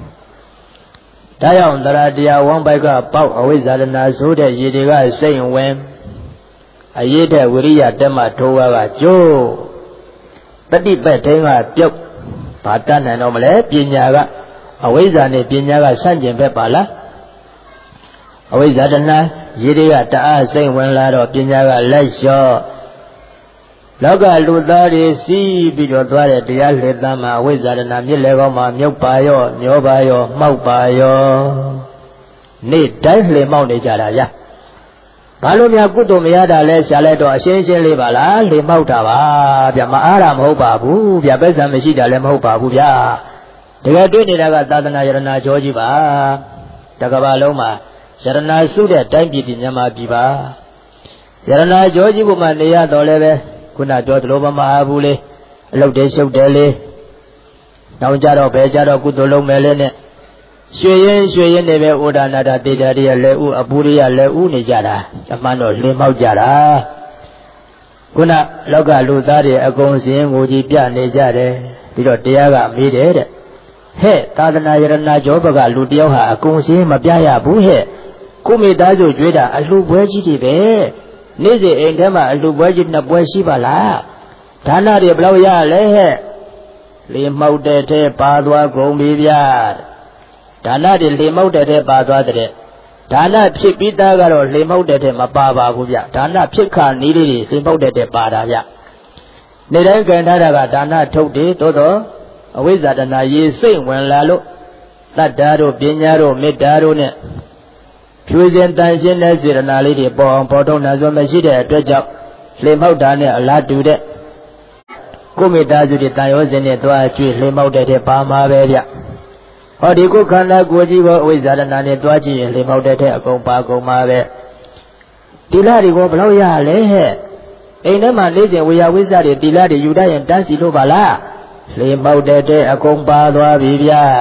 ကြောင့်တရားတရားဝမ်းပိုက်ကပေါက်အဝိဇ္ဇာတဏှာဆိုတဲ့ရည်တွေကစိတ်ဝင်အရေးတဲ့ဝိရိယတက်မှထိုးဝါကကျိုးတတိပက်ထင်းကပြုတ်ဘာတတ်နိုင်တော့မလဲပညာကအဝိဇ္ဇာနဲ့ပညာကဆန့်ကျင်ဘက်ပါလားအဝိဇ္ဇာတဏှာရည်တွေကတအားစိတ်ဝင်လာတော့ပညာကလက်လျှော့လောကလူသားတွေစီးပြီးတော့သွားတဲ့တရားလေတံမှာအဝိဇ္ဇာတဏှာမြစ်လေကောင်းမှာမြုပ်ပါရောမျောပါရောမှောက်ပါရောနေ့တိုင်းလှေမောက်နေကြတာဗျာဘာလို့များကုသိုလ်မရတာလဲရှာလိုက်တော့အရှင်းရှင်းလေးပါလားလှေမောက်တာပါဗျာမအားတာမဟုတ်ပါဘူးဗျာပဲဆံမရှိတာလည်းမဟုတ်ပါဘူးဗျာတကယ်တွေ့နေတာကသာသနာယရဏကျော်ကြီးပါတကဘာလုံးမှာယရဏစုတဲ့တိုင်းပြည်ပြည်မြန်မာပြည်ပါယရဏကျော်ကြီးဘုမှနေရတော့လည်းပဲခုနပြောသလိုမမအားဘူးလေအလုတ်တဲရှုပ်တယ်လေတောင်းကြတော့ဘယ်ကြတော့ကုသိုလ်လုံးမယ်လေနဲ့ရွှေရင်ရွှေရင်နေပဲဩဒါနာတာတေတာတွေလည်းဥအပူတွေကလည်းဥနေကြတာအမှန်တော့လင်းမောက်ကြတာခုနလောကလူသားတွေအကုန်စင်းကိုကြီးပြနေကြတယ်ပြီးတော့တရားကမေးတယ်တဲ့ဟဲ့သာသနာယရဏကျောဘကလူတယောက်ဟာအကုန်စင်းမပြရဘူးဟဲ့ကိုမိသားစုကြွေးတာအလှပွဲကြီးတွေပဲနေ့စဉ်အိမ်ထဲမှာအလှပွဲကြီးနှစ်ပွဲရှိပါလားဒါနတွေဘယ်လောက်ရလဲဟဲ့လေမောက်တဲ့ထဲပါသွားကုန်ပြီဗျာဒါနတွေလေမောက်တဲ့ထဲပါသွားတဲ့ဒါနဖြစ်ပြီးသားကတော့လေမောက်တဲ့ထဲမပါပါဘူးဗျဒါနဖြစ်ခါနီးလေးတွေလေမောက်တဲ့ထဲပါတာဗျနေတိုင်းကြံထားတာကဒါနထုတ်တယ်သို့တော့အဝိဇ္ဇာတဏှာရေစိတ်ဝင်လာလို့တတ္တာတို့ပညာတို့မေတ္တာတို့နဲ့ဖြူစင်တန်ရှင်းတဲ့စေတနာလေးတွေပေါ်အောင်ပေါ်ထုတ်နိုင်စွာမရှိတဲ့အတွက်ကြောင့်လေမောက်တာနဲ့အလားတူတဲ့ကိုမိသားစုတွေတန်ရောစင်နဲ့တွားကြွေလေမောက်တဲ့ထဲပါမှာပဲဗျဟောဒီကိုခန္ဓာကိုယ်ကြီးကိုအဝိဇ္ဇာတဏှာနဲ့တွားကြည့်ရင်လေမောက်တဲ့ထဲအကုန်ပါကုန်မှာပဲတိလတွေကိုဘယ်လောက်ရလဲဟဲ့အိမ်ထဲမှာနေစဉ်ဝေယဝိဇ္ဇာတွေတိလတွေယူတတ်ရင်တန်းစီလို့ပါလားလေမောက်တဲ့ထဲအကုန်ပါသွားပြီဗျာ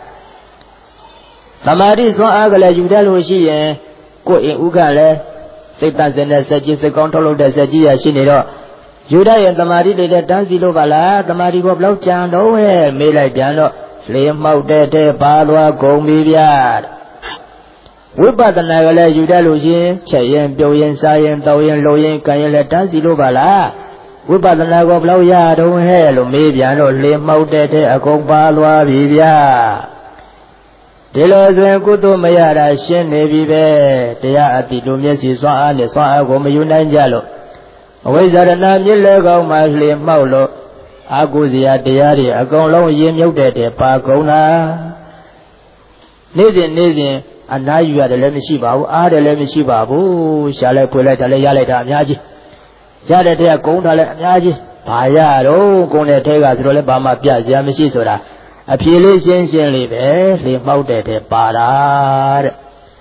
သမာဓိစွမ်းအားကလည်းယူတတ်လို့ရှိရင်ကိုယ်အိမ်ဥက္ကလည်းစိတ်တန့်စင်တဲ့စက်ကြီးစိတ်ကောင်းထုတ်လုပ်တဲ့စက်ကြီးရရှိနေတော့ယူတတ်ရင်သမာဓိတွေတန်းစီလို့ပါလားသမာဓိကိုဘယ်လောက်ကြံတော့ဟဲ့မေးလိုက်ပြန်တော့လေမောက်တဲ့ထဲပါသွားကုန်ပြီဗျာဝိပဿနာကလည်းယူတတ်လို့ရှိရင်ချက်ရင်ပြုံးရင်စားရင်တောက်ရင်လုံရင်ကန်ရင်လည်းတန်းစီလို့ပါလားဝိပဿနာကိုဘယ်လောက်ရတော့ဟဲ့လို့မေးပြန်တော့လေမောက်တဲ့ထဲအကုန်ပါသွားပြီဗျာဒီလိုဆိုရင်ကုသိုလ်မရတာရှင်းနေပြီပဲတရားအတိတို့မျက်စိစွမ်းအားနဲ့စွမ်းအားကိုမယူနိုင်ကြလို့အဝိဇ္ဇာရဏမြစ်လေကောင်းမှလှေမှောက်လို့အာဟုဇရာတရားတွေအကုန်လုံးရင်မြုပ်တဲ့တဲ့ပါကုန်တာနေ့စဉ်နေ့စဉ်အနားယူရတယ်လည်းမရှိပါဘူးအားတယ်လည်းမရှိပါဘူးရှားလိုက်ဖွေလိုက်တယ်လည်းရလိုက်တာအများကြီးရတဲ့တဲ့ကုန်းတာလည်းအများကြီးဘာရတော့ကုန်းတဲ့ထဲကဆိုတော့လည်းဘာမှပြစရာမရှိဆိုတာအဖြေလေးရှင်းရှင်းလေးပဲလေမောက်တဲ့တဲ့ပါတာတဲ့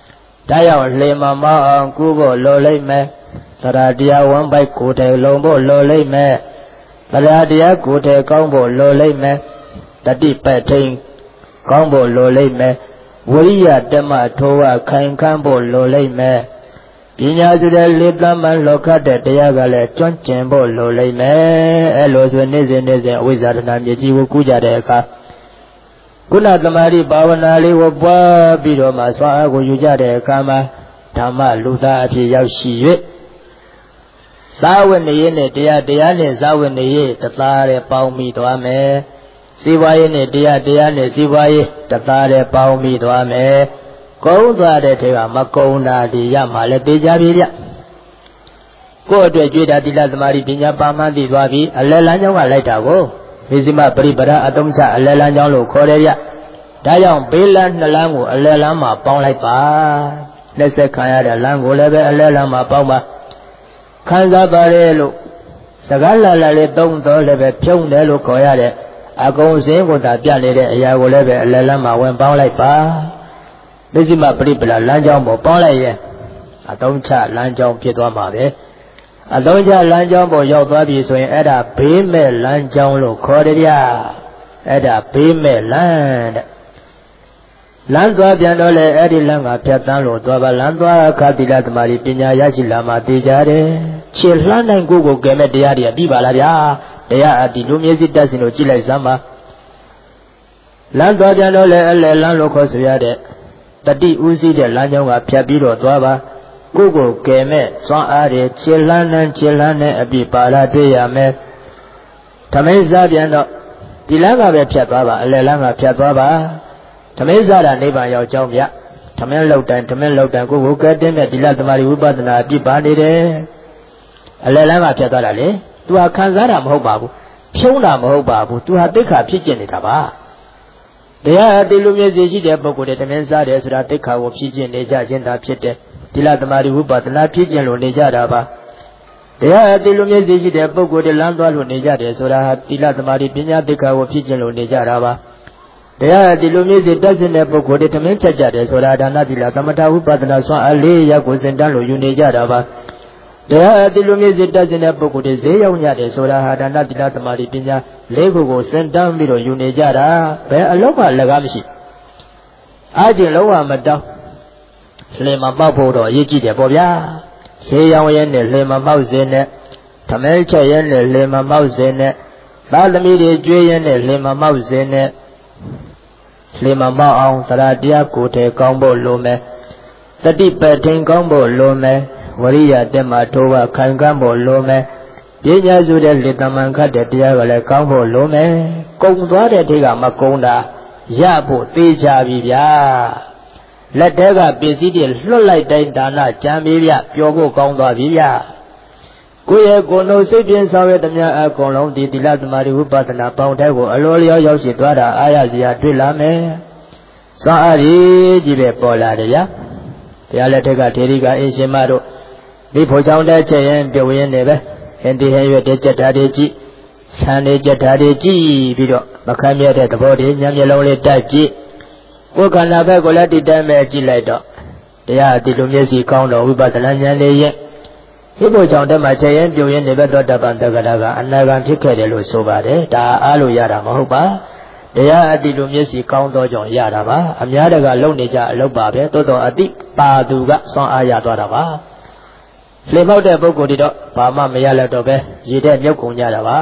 ဒါကြောင့်လှေမမောင်းအောင်ကူဖို့လိုလိမ့်မယ်သရတရားဝမ်းပိုက်ကိုယ်ထဲလုံဖို့လိုလိမ့်မယ်သရတရားကိုယ်ထဲကောင်းဖို့လိုလိမ့်မယ်တတိပဋ္ဌိန်ကောင်းဖို့လိုလိမ့်မယ်ဝိရိယဓမ္မထိုးဝခိုင်ခန့်ဖို့လိုလိမ့်မယ်ပညာဆိုတဲ့လေတမန်လောကတဲ့တရားကလည်းကျွမ်းကျင်ဖို့လိုလိမ့်မယ်အဲလိုဆိုနေ့စဉ်နေ့စဉ်အဝိဇ္ဇာတဏမြေကြီးကိုကူးကြတဲ့အခါကုဏသမารိဘာဝနာလေးကိုပွားပြီးတော့မှဆွမ်းအားကိုယူကြတဲ့အခါမှာဓမ္မလူသားအဖြစ်ရောက်ရှိ၍သာဝနေရနဲ့တရားတရားနဲ့သာဝနေရတသားတဲ့ပေါင်းမိသွားမယ်စီးပွားရေးနဲ့တရားတရားနဲ့စီးပွားရေးတသားတဲ့ပေါင်းမိသွားမယ်ကုန်းသွားတဲ့ထဲကမကုန်းတာဒီရမှာလည်းသိကြပြီဗျကိုယ့်အတွက်ကြွေးတာသီလသမာဓိပညာပါမှန်းသိသွားပြီအလယ်လမ်းကြောင်းကလိုက်တာကိုမေဇိမပရိပဒအတုံးချအလယ်လမ်းကြောင်းလို့ခေါ်တယ်ဗျဒါကြောင့်ဘေးလမ်းနှစ်လမ်းကိုအလယ်လမ်းမှာပေါင်းလိုက်ပါလက်ဆက်ခံရတဲ့လမ်းကိုလည်းပဲအလယ်လမ်းမှာပေါင်းပါခံစားပါလေလို့စကားလာလာလေးသုံးတော့လည်းပဲဖြုံးတယ်လို့ခေါ်ရတဲ့အကုန်စင်းကိုသာပြနေတဲ့အရာကိုလည်းပဲအလယ်လမ်းမှာဝင်ပေါင်းလိုက်ပါမေဇိမပရိပဒလမ်းကြောင်းပေါ်ပေါင်းလိုက်ရင်အတုံးချလမ်းကြောင်းဖြစ်သွားမှာပဲအသုံးချလမ်းကြောင်းပေါ်ရောက်သွားပြီဆိုရင်အဲ့ဒါဘေးမဲ့လမ်းကြောင်းလို့ခေါ်တယ်ဗျအဲ့ဒါဘေးမဲ့လမ်းတဲ့လမ်းသွားပြန်တော့လေအဲ့ဒီလမ်းကဖြတ်တန်းလို့သွားပါလမ်းသွားအခါသီလသမာဓိပညာရရှိလာမှသိကြတယ်ခြေလှမ်းနိုင်ကိုကိုကဲမဲ့တရားတွေပြီးပါလားဗျာတရားအတိလူမျက်စိတက်စင်လို့ကြည့်လိုက်စမ်းပါလမ်းသွားပြန်တော့လေအဲ့လေလမ်းလို့ခေါ်ဆိုရတဲ့တတိဥစည်းတဲ့လမ်းကြောင်းကဖြတ်ပြီးတော့သွားပါကိုကိုကဲမဲ့စွမ်းအားတွေခြေလှမ်းနဲ့ခြေလှမ်းနဲ့အပြည့်ပါလာတွေ့ရမယ်ဓမိတ်စားပြန်တော့ဒီလမ်းကပဲဖြတ်သွားပါအလယ်လမ်းကဖြတ်သွားပါဓမိတ်စားတာနိဗ္ဗာန်ရောက်ကြောင်းဗျဓမင်းလောက်တိုင်းဓမင်းလောက်တိုင်းကိုကိုကဲတင်းတဲ့ဒီလသမารိဝိပဿနာအပြည့်ပါနေတယ်အလယ်လမ်းကဖြတ်သွားတာလေသူဟာခံစားတာမဟုတ်ပါဘူးဖြုံးတာမဟုတ်ပါဘူးသူဟာတိခါဖြစ်ကျင်နေတာပါတရားအတိလူမျက်စိရှိတဲ့ပုဂ္ဂိုလ်တွေဓမင်းစားတယ်ဆိုတာတိခါကိုဖြစ်ကျင်နေကြခြင်းသာဖြစ်တယ်သီလသမารိဝိပဿနာဖြစ်ကျင်လို့နေကြတာပါတရားအတိလူမျက်စိရှိတဲ့ပုဂ္ဂိုလ်တွေလမ်းသွားလို့နေကြတယ်ဆိုတာဟာသီလသမารိပညာသိက္ခာကိုဖြစ်ကျင်လို့နေကြတာပါတရားအတိလူမျက်စိတက်စင်တဲ့ပုဂ္ဂိုလ်တွေဓမင်းချက်ကြတယ်ဆိုတာဒါနသီလသမထဝိပဿနာဆွမ်းအားလေးရပ်ကိုစင်တန်းလို့ယူနေကြတာပါတရားအတိလူမျက်စိတက်စင်တဲ့ပုဂ္ဂိုလ်တွေဈေးရောက်ကြတယ်ဆိုတာဟာဒါနသီလသမารိပညာလေးခုကိုစင်တန်းပြီးတော့ယူနေကြတာဘယ်အလောက်ကလည်းကားမရှိအားကျင်လုံးဝမတောင်းလှေမပေါက်ဖို့တော့အရေးကြီးတယ်ပေါ့ဗျာဈေးရောင်းရဲနဲ့လှေမပေါက်စေနဲ့ဓမဲချက်ရဲနဲ့လှေမပေါက်စေနဲ့သားသမီးတွေကြွေးရဲနဲ့လှေမပေါက်စေနဲ့လှေမပေါက်အောင်သရတရားကိုယ်ထဲကောင်းဖို့လိုမယ်တတိပဋ္ဌိန်ကောင်းဖို့လိုမယ်ဝရိယတက်မှထိုးဝခိုင်ခန့်ဖို့လိုမယ်ပညာစုတဲ့လေတမန်ခတ်တဲ့တရားကလည်းကောင်းဖို့လိုမယ်ကုံသွားတဲ့ထိကမကုံတာရဖို့သိကြပြီဗျာလက်တဲကပစ္စည်းတွေလွတ်လိုက်တိုင်းဒါနကြံပြီးဗျပျော်ဖို့ကောင်းသွားပြီဗျကိုယ့်ရဲ့ကိုယ်နှုတ်စိတ်ပြင်းဆောင်ရသမျှအကုန်လုံးဒီသီလသမารိဝိပဿနာပေါင်းတဲ့ကိုအလိုလျောက်ရောက်ရှိသွားတာအားရစရာတွေ့လာမယ်စွမ်းအားကြီးကြီးပဲပေါ်လာတယ်ဗျတရားလက်ထက်ကထေရီကအင်းရှင်မတို့မိဖို့ချောင်းတဲ့ချက်ရင်ပြုတ်ရင်းနေပဲဟင်ဒီဟဲရွက်တဲ့ချက်ဓာတ်တွေကြည့်ဆန်းနေချက်ဓာတ်တွေကြည့်ပြီးတော့မခံမြဲတဲ့သဘောတွေညံမျက်လုံးလေးတက်ကြည့်ကိုယ်ခန္ဓာဘက်ကိုလည်းဒီတိုင်းပဲကြည့်လိုက်တော့တရားအတိလူမျက်စိကောင်းတော့ဝိပဿနာဉာဏ်လေးရင်ဒီဘုကြောင့်တည်းမှာချက်ရင်ပြုံရင်နေဘက်သောတပ္ပံတက္ကရာကအနာဂံဖြစ်ခဲ့တယ်လို့ဆိုပါတယ်ဒါအားလို့ရတာမဟုတ်ပါတရားအတိလူမျက်စိကောင်းသောကြောင့်ရတာပါအများတကလုံနေကြအလုပ်ပါပဲတိုးတော်အတိပါသူကစွမ်းအားရသွားတာပါလှေပေါက်တဲ့ပုဂ္ဂိုလ်တွေတော့ဘာမှမရလက်တော့ပဲရေတဲ့မြုပ်ကုန်ကြတာပါ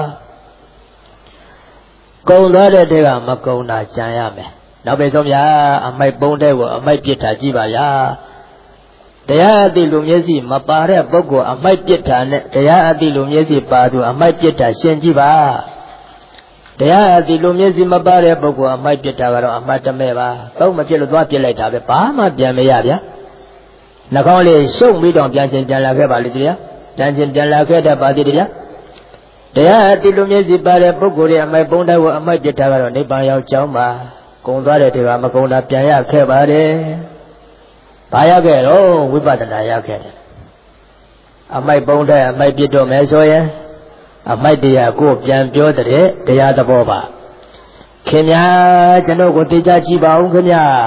ကုံသွားတဲ့တဲကမကုံတာကြံရမယ်နောက်ပဲဆုံးဗျာအမိုက်ပုံးတဲ့ကိုအမိုက်ပြစ်တာကြည့်ပါဗျာတရားအတိလူမျက်စိမပါတဲ့ပုဂ္ဂိုလ်အမိုက်ပြစ်တာနဲ့တရားအတိလူမျက်စိပါသူအမိုက်ပြစ်တာရှင်းကြည့်ပါတရားအတိလူမျက်စိမပါတဲ့ပုဂ္ဂိုလ်အမိုက်ပြစ်တာကတော့အမှတ်တမဲ့ပါသုံးမပြစ်လို့သွားပြစ်လိုက်တာပဲဘာမှပြန်မရဗျာနှာခေါင်းလေးရှုပ်ပြီးတော့ပြန်ချင်းပြန်လာခဲ့ပါလိမ့်တရားပြန်ချင်းပြန်လာခဲ့တတ်ပါသေးတယ်တရားအတိလူမျက်စိပါတဲ့ပုဂ္ဂိုလ်ရဲ့အမိုက်ပုံးတဲ့ကိုအမိုက်ပြစ်တာကတော့နိဗ္ဗာန်ရောက်ကြောင်းပါကုံသွားတဲ့တေကမကုံတာပြန်ရခဲ့ပါတယ်။ဘာရခဲ့တော့ဝိပဿနာရခဲ့တယ်။အမိုက်ပုံးတဲ့အမိုက်ပြစ်တော့မယ်ဆိုရင်အမိုက်တရားကိုပြန်ပြောတဲ့တရားသဘောပါ။ခင်ဗျာကျွန်တော်ကိုသိကြကြည့်ပါဦးခင်ဗျာ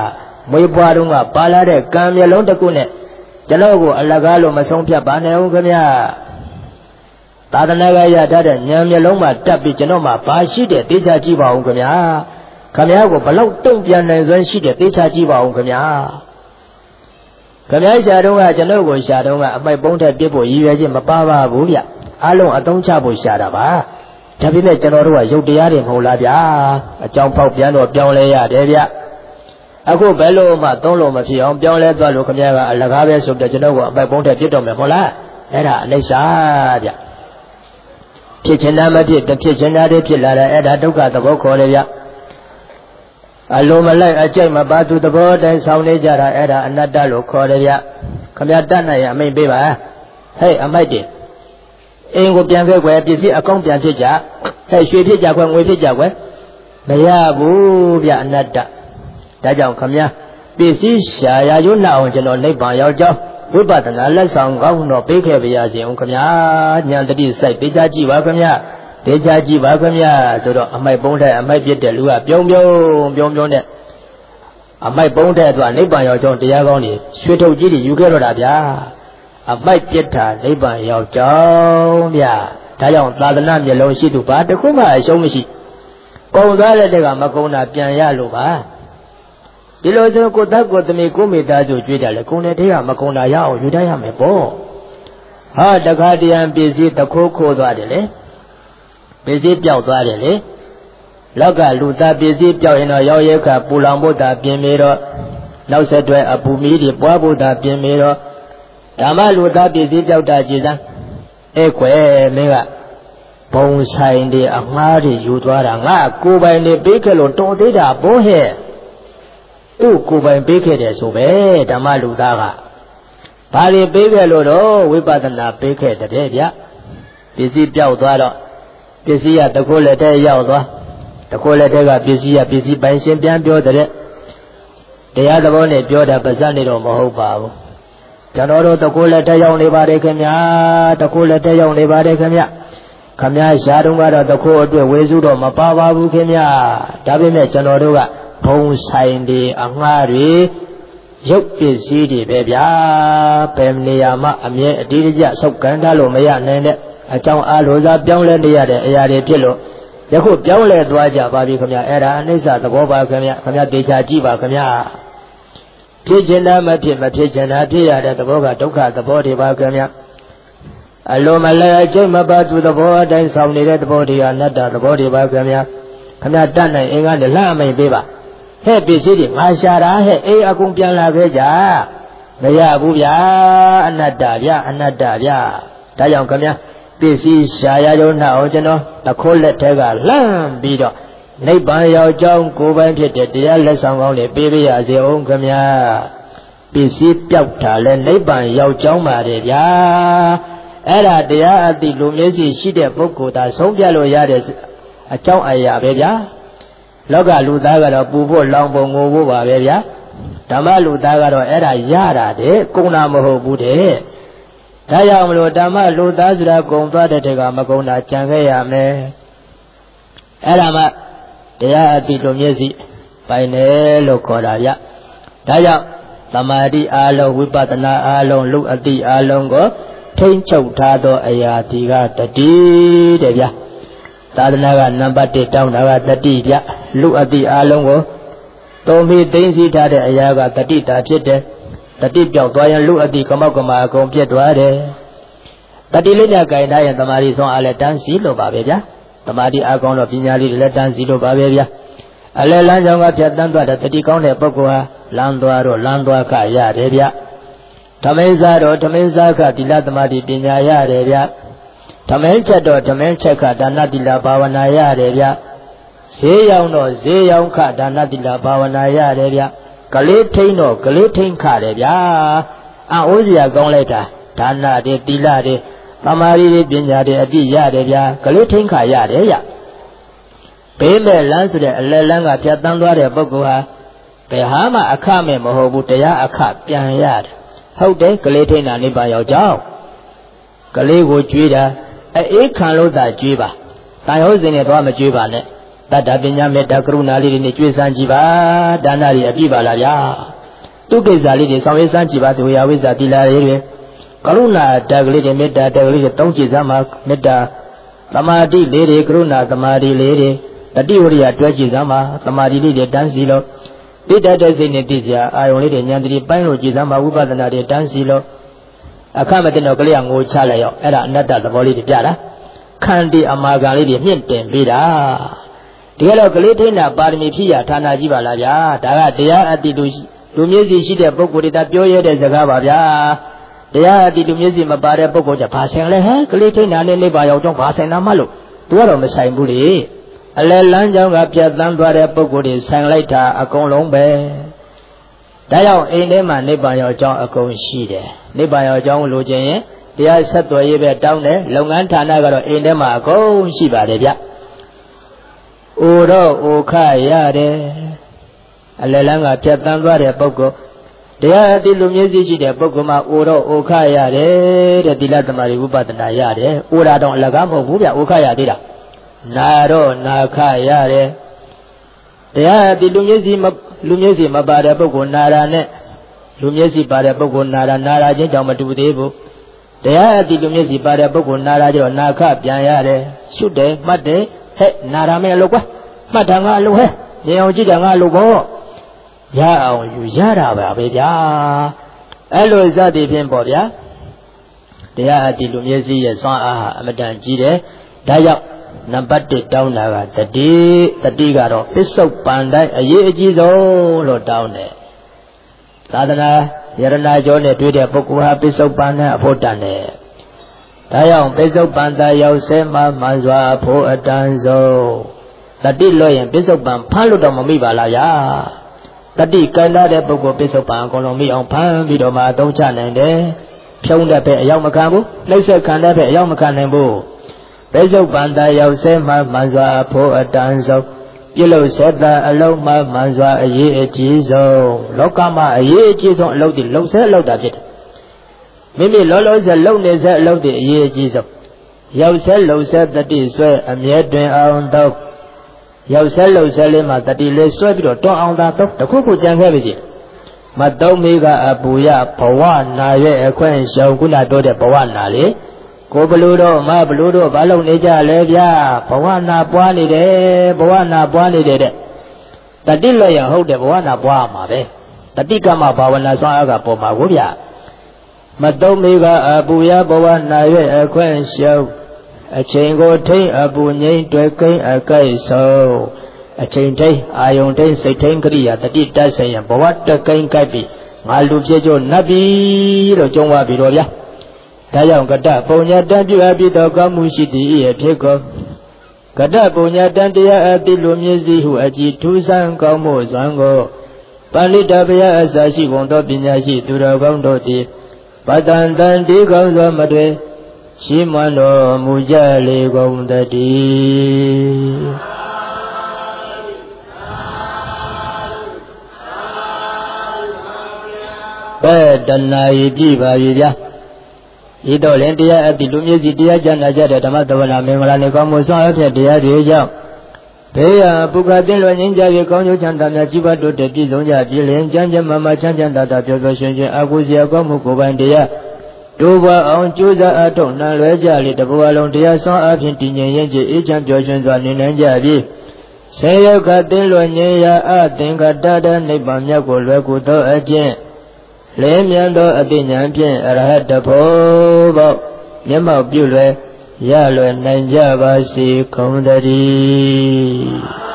မွေးပွားတော့ကပါလာတဲ့ကံမျက်လုံးတစ်ခုနဲ့ကျွန်တော်ကိုအလကားလို့မဆုံးဖြတ်ပါနဲ့ဦးခင်ဗျာသာသနာ့ကရထားတဲ့ဉာဏ်မျက်လုံးမှာတက်ပြီးကျွန်တော်မှာဘာရှိတဲ့သိချကြည့်ပါဦးခင်ဗျာခင်ဗျာကိုဘလောက်တုံ့ပြန်နိုင်စွမ်းရှိတဲ့သိချကြည့်ပါဦးခင်ဗျာခင်ဗျာရှာတော့ကကျွန်တော်ကိုရှာတော့ကအမိုက်ပုံးထက်ပြစ်ဖို့ရည်ရွယ်ခြင်းမပါပါဘူးဗျအလုံးအသုံးချဖို့ရှာတာပါဒါပေမဲ့ကျွန်တော်တို့ကရုပ်တရားတွေမဟုတ်လားဗျာအကြောင်းပေါက်ပြန်တော့ပြောင်းလဲရတယ်ဗျအခုဘယ်လိုမှသုံးလို့မဖြစ်အောင်ပြောင်းလဲသွားလို့ခင်ဗျားကအလကားပဲဆိုပြီးကျွန်တော်ကအပိုက်ပုံးတဲ့ပြစ်တော်မယ်မဟုတ်လားအဲ့ဒါအနိစ္စဗျဖြစ်ချင်တာမဖြစ်တဖြစ်ချင်တာတွေဖြစ်လာတယ်အဲ့ဒါဒုက္ခသဘောခေါ်တယ်ဗျအလိုမလိုက်အကျိတ်မပါသူသဘောတိုင်းဆောင်နေကြတာအဲ့ဒါအနတ္တလို့ခေါ်တယ်ဗျခင်ဗျားတတ်နိုင်ရင်အမိန်ပေးပါဟဲ့အမိုက်တယ်အင်းကိုပြန်ခဲ့ွယ်ပစ္စည်းအကောင့်ပြန်ဖြစ်ကြဟဲ့ရွှေဖြစ်ကြကွယ်ငွေဖြစ်ကြကွယ်မရဘူးဗျအနတ္တဒါကြောင့်ခမည်းပစ္စည်းရှာရရွတ်လောက်အောင်ကျွန်တော်နိဗ္ဗာန်ရောက်ကြောင်းဝိပဿနာလက်ဆောင်ကောင်းတော့ပေးခဲ့ပါရစေအောင်ခမည်းဉာဏ်တတိစိုက်ပေးချကြည့်ပါခမည်းပေးချကြည့်ပါခမည်းဆိုတော့အမိုက်ပုံးတဲ့အမိုက်ပြစ်တဲ့လူကပြုံးပြုံးပြုံးပြုံးနဲ့အမိုက်ပုံးတဲ့အတွက်နိဗ္ဗာန်ရောက်ကြောင်းတရားကောင်းတွေရွှေထုတ်ကြီးတွေယူခဲ့တော့တာဗျာအမိုက်ပြစ်တာနိဗ္ဗာန်ရောက်ကြောင်းဗျာဒါကြောင့်သာသနာမျက်လုံးရှိသူပါတခုမှအရှုံးမရှိကုန်သွားတဲ့တက်ကမကုန်တာပြန်ရလို့ပါဒီလိုဆိုကိုသက်ကိုသမီးကိုမိသားစုကြွေးတယ်လေကုန်တဲ့ထဲကမကုန်တာရအောင်ယူတတ်ရမယ်ပေါ့ဟာတခါတရံပစ္စည်းတခိုးခိုးသွားတယ်လေပစ္စည်းပြောက်သွားတယ်လေလောက်ကလူသားပစ္စည်းပြောက်ရင်တော့ရောက်ရဲခါပူလောင်ဖို့သာပြင်ပြီးတော့နောက်ဆက်တွဲအပူမီးတွေပွားဖို့သာပြင်ပြီးတော့ဓမ္မလူသားပစ္စည်းပြောက်တာကြည်စမ်းအဲ့ခွဲမင်းကဘုံဆိုင်တွေအငှားတွေယူသွားတာငါကိုယ်ပိုင်တွေပေးခဲ့လို့တော်သေးတာဘိုးဟဲ့သူ့ကိုယ်ပိုင်ပေးခဲ့တယ်ဆိုပဲဓမ္မလူသားကဘာတွေပေးခဲ့လို့တော့ဝိပဿနာပေးခဲ့တဲ့ဗျပစ္စည်းပြောက်သွားတော့ပစ္စည်းကတခိုးလက်ထဲရောက်သွားတခိုးလက်ထဲကပစ္စည်းကပစ္စည်းပိုင်ရှင်ပြန်ပြောတဲ့တရားသဘောနဲ့ပြောတာပါဇက်နေတော့မဟုတ်ပါဘူးကျွန်တော်တို့တခိုးလက်ထဲရောက်နေပါတယ်ခင်ဗျာတခိုးလက်ထဲရောက်နေပါတယ်ခင်ဗျာခင်ဗျာရှားတုန်းကတော့တခိုးအတွက်ဝေစုတော့မပါပါဘူးခင်ဗျာဒါပေမဲ့ကျွန်တော်တို့ကဘုံဆိုင်တွေအငှားတွေရုပ်ပစ္စည်းတွေပဲဗျာဘယ်နေရာမှာအမြဲအတိအကျစောက်ကန်ထားလို့မရနိုင်တဲ့အကြောင်းအားလို့သာပြောင်းလဲနေရတဲ့အရာတွေဖြစ်လို့ယခုပြောင်းလဲသွားကြပါပြီခင်ဗျာအဲ့ဒါအနိစ္စသဘောပါခင်ဗျာခင်ဗျာတေချာကြည့်ပါခင်ဗျာဖြစ်ချင်တာမဖြစ်မဖြစ်ချင်တာဖြစ်ရတဲ့သဘောကဒုက္ခသဘောတွေပါခင်ဗျာအလိုမလဲအကျိတ်မပါသူသဘောအတိုင်းဆောင်နေတဲ့သဘောတွေအနတ္တသဘောတွေပါခင်ဗျာခင်ဗျာတတ်နိုင်အင်္ဂါနဲ့လှအမိန်ပေးပါဟဲ့ပစ္စည်းတွေငါရှာတာဟဲ့အေးအကုန်ပြန်လာခဲ့ကြမရဘူးဗျာအနတ္တဗျာအနတ္တဗျာဒါကြောင့်ခင်ဗျာပစ္စည်းရှာရရုံနဲ့အောင်ကျွန်တော်တခိုးလက်ထဲကလှမ်းပြီးတော့နိဗ္ဗာန်ရောက်ကြောင်းကိုယ်ပိုင်ဖြစ်တဲ့တရားလက်ဆောင်ကောင်းတွေပေးပြရစေအောင်ခင်ဗျာပစ္စည်းပြောက်တာလဲနိဗ္ဗာန်ရောက်ကြောင်းပါတယ်ဗျာအဲ့ဒါတရားအသိလူမျက်စိရှိတဲ့ပုဂ္ဂိုလ်သာဆုံးဖြတ်လို့ရတဲ့အကြောင်းအရာပဲဗျာလောကလူသားကတော့ပူဖို့လောင်ဖို့ငိုဖို့ပါပဲဗျာဓမ္မလူသားကတော့အဲ့ဒါရတာတဲ့ကုန်တာမဟုတ်ဘူးတဲ့ဒါကြောင့်မလို့ဓမ္မလူသားဆိုတာကုံသွားတဲ့တကမကုံတာကြံခဲ့ရမယ်အဲ့ဒါမှတရားအတိတို့မျက်စိပိုင်တယ်လို့ခေါ်တာဗျဒါကြောင့်သမာဓိအားလုံးဝိပဿနာအားလုံးလူအတိအားလုံးကိုထိမ့်ချုပ်ထားသောအရာဒီကတတိတဲ့ဗျသာသနာကနံပါတ်တစ်တောင်းတာကတတိဗျလူအတိအားလုံးကိုသုံးပြီးသိသိထားတဲ့အရာကတတိတာဖြစ်တယ်တတိပြောက်သွားရင်လူအတိကမောက်ကမာအကုန်ပြတ်သွားတယ်တတိလေးနဲ့ကြင်ထားရင်သမာဓိဆုံးအားလည်းတန်းစီလို့ပါပဲဗျာသမာဓိအားကောင်းတော့ပညာလေးတွေလည်းတန်းစီလို့ပါပဲဗျာအလဲလမ်းကြောင်းကဖြတ်တန်းသွားတဲ့တတိကောင်းတဲ့ပုဂ္ဂိုလ်ဟာလမ်းသွားတော့လမ်းသွားခရတယ်ဗျဓမ္မင်းစားတော့ဓမ္မင်းစားခသီလသမာဓိပညာရတယ်ဗျဓမ္မင်းချက်တော့ဓမ္မင်းချက်ခဒါနသီလဘာဝနာရတယ်ဗျဈေးရောက်တော့ဈေးရောက်ခဒါနသီလဘာဝနာရတယ်ဗျကလေးထိန်တော့ကလေးထိန်ခတယ်ဗျာအအိုးစရာကောင်းလိုက်တာဒါနတွေသီလတွေသမာဓိတွေပညာတွေအပြည့်ရတယ်ဗျာကလေးထိန်ခရတယ်ဗျဘေးမဲ့လမ်းဆိုတဲ့အလဲလန်းကဖြတ်တန်းသွားတဲ့ပုဂ္ဂိုလ်ဟာဘယ်ဟာမှအခမဲ့မဟုတ်ဘူးတရားအခပြန်ရတယ်ဟုတ်တယ်ကလေးထိန်တာနိဗ္ဗာန်ရောက်ကြောင်းကလေးကိုကြွေးတာအေးခံလို့သာကြွေးပါတန်ဟုတ်စင်နဲ့တော့မကြွေးပါနဲ့တတ္တပညာမေတ္တာကရုဏာလေးတွေနဲ့ကြွေးစမ်းကြည့်ပါဒါနတွေအပြည့်ပါလားဗျာသူကိစ္စလေးတွေဆောင်ရွက်စမ်းကြည့်ပါသူဝေယဝိဇ္ဇာတိလာတွေကရုဏာတက်ကလေးတွေမေတ္တာတက်ကလေးတွေတောင်းကြည့်စမ်းပါမေတ္တာသမာဓိလေးတွေကရုဏာသမာဓိလေးတွေတတိဝရိယတွဲကြည့်စမ်းပါသမာဓိလေးတွေတန်းစီလို့တိတ္တတဲ့စိတ်နဲ့သိစရာအာယုံလေးတွေဉာဏ်တတိပိုင်းလို့ကြည်စမ်းပါဝိပဿနာတွေတန်းစီလို့အခမတင်တော့ကလေးကငိုချလိုက်ရောက်အဲ့ဒါအနတ္တသဘောလေးတွေပြတာခန္တီအမာခံလေးတွေမြင့်တင်ပေးတာတကယ်တော့ကလေးထိန်းတာပါရမီဖြစ်ရဌာနကြီးပါလားဗျာဒါကတရားအတ္တိလူလူမျိုးစီရှိတဲ့ပုဂ္ဂိုလ်တွေဒါပြောရတဲ့စကားပါဗျာတရားအတ္တိလူမျိုးစီမပါတဲ့ပုဂ္ဂိုလ်ကဘာဆိုင်လဲဟဲ့ကလေးထိန်းတာနဲ့နေပါရောက်တော့ဘာဆိုင်တာမှလို့သူကတော့မဆိုင်ဘူးလေအလယ်လမ်းကြောင်းကပြတ်တန်းသွားတဲ့ပုဂ္ဂိုလ်တွေဆိုင်လိုက်တာအကုန်လုံးပဲဒါကြောင့်အိမ်ထဲမှာနိဗ္ဗာန်ရောက်ကြောင်းအကုန်ရှိတယ်နိဗ္ဗာန်ရောက်ကြောင်းလိုချင်ရင်တရားဆက်သွယ်ရေးပဲတောင်းတယ်လုပ်ငန်းဌာနကတော့အိမ်ထဲမှာအကုန်ရှိပါတယ်ဗျအိုတော့အိုခရတယ်အလယ်လမ်းကပြတ်တန်းသွားတဲ့ပုဂ္ဂိုလ်တရားအတိလူမျိုးစီရှိတဲ့ပုဂ္ဂိုလ်မှာအိုတော့အိုခရတယ်တဲ့သီလသမารိဝိပဿနာရတယ်အိုတာတော့အလကားမဟုတ်ဘူးဗျအိုခရသေးတာနာတော့နာခရတယ်တရားဒီလူမျိုးစီမလူမျိုးစီမပါတဲ့ပုဂ္ဂိုလ်နာရာနဲ့လူမျိုးစီပါတဲ့ပုဂ္ဂိုလ်နာရာနာရာချင်းကြောင့်မတူသေးဘူးတရားဒီလူမျိုးစီပါတဲ့ပုဂ္ဂိုလ်နာရာကျတော့နာခပြန်ရတယ်ရှုတယ်မှတ်တယ်ဟဲ့နာရာမဲလို့ကွာမှတ်တာငါလို့ဟဲ့မြင်အောင်ကြည့်တာငါလို့ပေါ့ရအောင်ယူရတာပါပဲဗျာအဲ့လိုစသည်ဖြင့်ပေါ့ဗျာတရားဒီလူမျိုးစီရဲ့စွမ်းအားအမတန်ကြီးတယ်ဒါကြောင့်နံပါတ်တစ်တောင်းတာကတတိတတိကတော့ပစ္စုပန်တိုင်းအရေးအကြီးဆုံးလို့တောင်းတယ်သာသနာယရဏကျော်နဲ့တွေ့တဲ့ပုဂ္ဂိုလ်ဟာပစ္စုပန်နဲ့အဖို့တန်တယ်ဒါကြောင့်ပစ္စုပန်သာရောက်ဆဲမှမှန်စွာအဖို့အတန်ဆုံးတတိလွတ်ရင်ပစ္စုပန်ဖမ်းလို့တော့မမိပါလားဗျာတတိကံတဲ့ပုဂ္ဂိုလ်ပစ္စုပန်အကုန်လုံးမိအောင်ဖမ်းပြီးတော့မှအသုံးချနိုင်တယ်ဖြုံးတဲ့ဘက်အရောက်မခံဘူးနှိမ့်ဆက်ခံတဲ့ဘက်အရောက်မခံနိုင်ဘူးပစ္စုပန်သာရောက်ဆဲမှမှန်စွာအဖို့အတန်ဆုံးပြုလို့ဆက်တာအလုံးမှမှန်စွာအရေးအကြီးဆုံးလောကမှာအရေးအကြီးဆုံးအလုပ်တွေလုံဆဲအလုပ်တာဖြစ်တယ်မိမိလောလောဆယ်လုံနေဆဲအလုပ်တွေအရေးအကြီးဆုံးရောက်ဆဲလုံဆဲတတိဆွဲအမြဲတွင်အောင်တော့ရောက်ဆဲလုံဆဲလေးမှာတတိလေးဆွဲပြီးတော့တွန်းအောင်သာတော့တခုခုကြံခဲ့ပြီချင်းမတုံးမိကအပူရဘဝနာရဲ့အခွင့်ရှောင်ခုနတော့တဲ့ဘဝနာလေကိုဘလူတို့မဘလူတို့ဘာလို့နေကြလဲဗျာဘဝနာပွားနေတယ်ဘဝနာပွားနေတယ်တဲ့တတိလွတ်ရဟုတ်တယ်ဘဝနာပွားမှာပဲတတိကမဘာဝနာဆွမ်းအားကပေါ်မှာကိုဗျာမတုံးမိကအပူရဘဝနာရဲ့အခွင့်ရှောင်အချိန်ကိုထိတ်အပူငိမ့်တွေ့ကိန်းအကိုက်ဆုံးအချိန်ထိတ်အာယုန်ထိတ်စိတ်ထိတ်ကရိယာတတိတတ်ဆိုင်ရဘဝတကိန်းကိုက်ပြီးငါလူဖြစ်ကြနတ်ပြီလို့ကြုံသွားပြီတော့ဗျာဒါကြောင့်ကတပုံညာတန်ပြုအပ်ပြီးတော့ကောင်းမှုရှိသည်၏ဖြစ်ကောကတပုံညာတန်တရားအတိလူမျက်စိဟုအကြည်ထူးဆန်းကောင်းမှုစွမ်းကိုပါဠိတပယအစရှိကုန်သောပညာရှိသူတော်ကောင်းတို့သည်ပတန်တန်ဒီကောင်းစွာမတွေရှိမွန်တော်မူကြလေကုန်တည်းပဲတဏှာဤပြပါပြီဗျာဤတော့လည်းတရားအတိလူမျိုးစီတရားကျမ်းနာကြတဲ့ဓမ္မသဝနာမင်္ဂလာနေကောင်းမှုဆောင်အဖြစ်တရားတွေကြောင့်ဘေးရပုဂ္ဂသင်လွယ်ငင်းကြပြီးကောင်းကျိုးချမ်းသာများကြီးပွားတိုးတက်ပြည့်စုံကြပြီလင်ကျမ်းကျမ်းမာမာချမ်းချမ်းသာသာပျော်ပျော်ရွှင်ရွှင်အာဟုစရာကောင်းမှုကိုယ်ပိုင်တရားတို့ဘအောင်ကြိုးစားအထောက်နှံလွယ်ကြလေတဘဝလုံးတရားဆောင်အဖြစ်တည်ငြိမ်ရင်ကြည်အေးချမ်းပျော်ရွှင်စွာနေနိုင်ကြပြီဆေယောကသင်လွယ်ငင်းရာအသင်္ကတတနိဗ္ဗာန်မြတ်ကိုလွယ်ကူသောအကျင့်လဲမြန်သောအတိညာဖြင့်အရဟတဖို့ပေါမျက်မှောက်ပြုလွယ်ရလွယ်နိုင်ကြပါစေကုန်သတည်း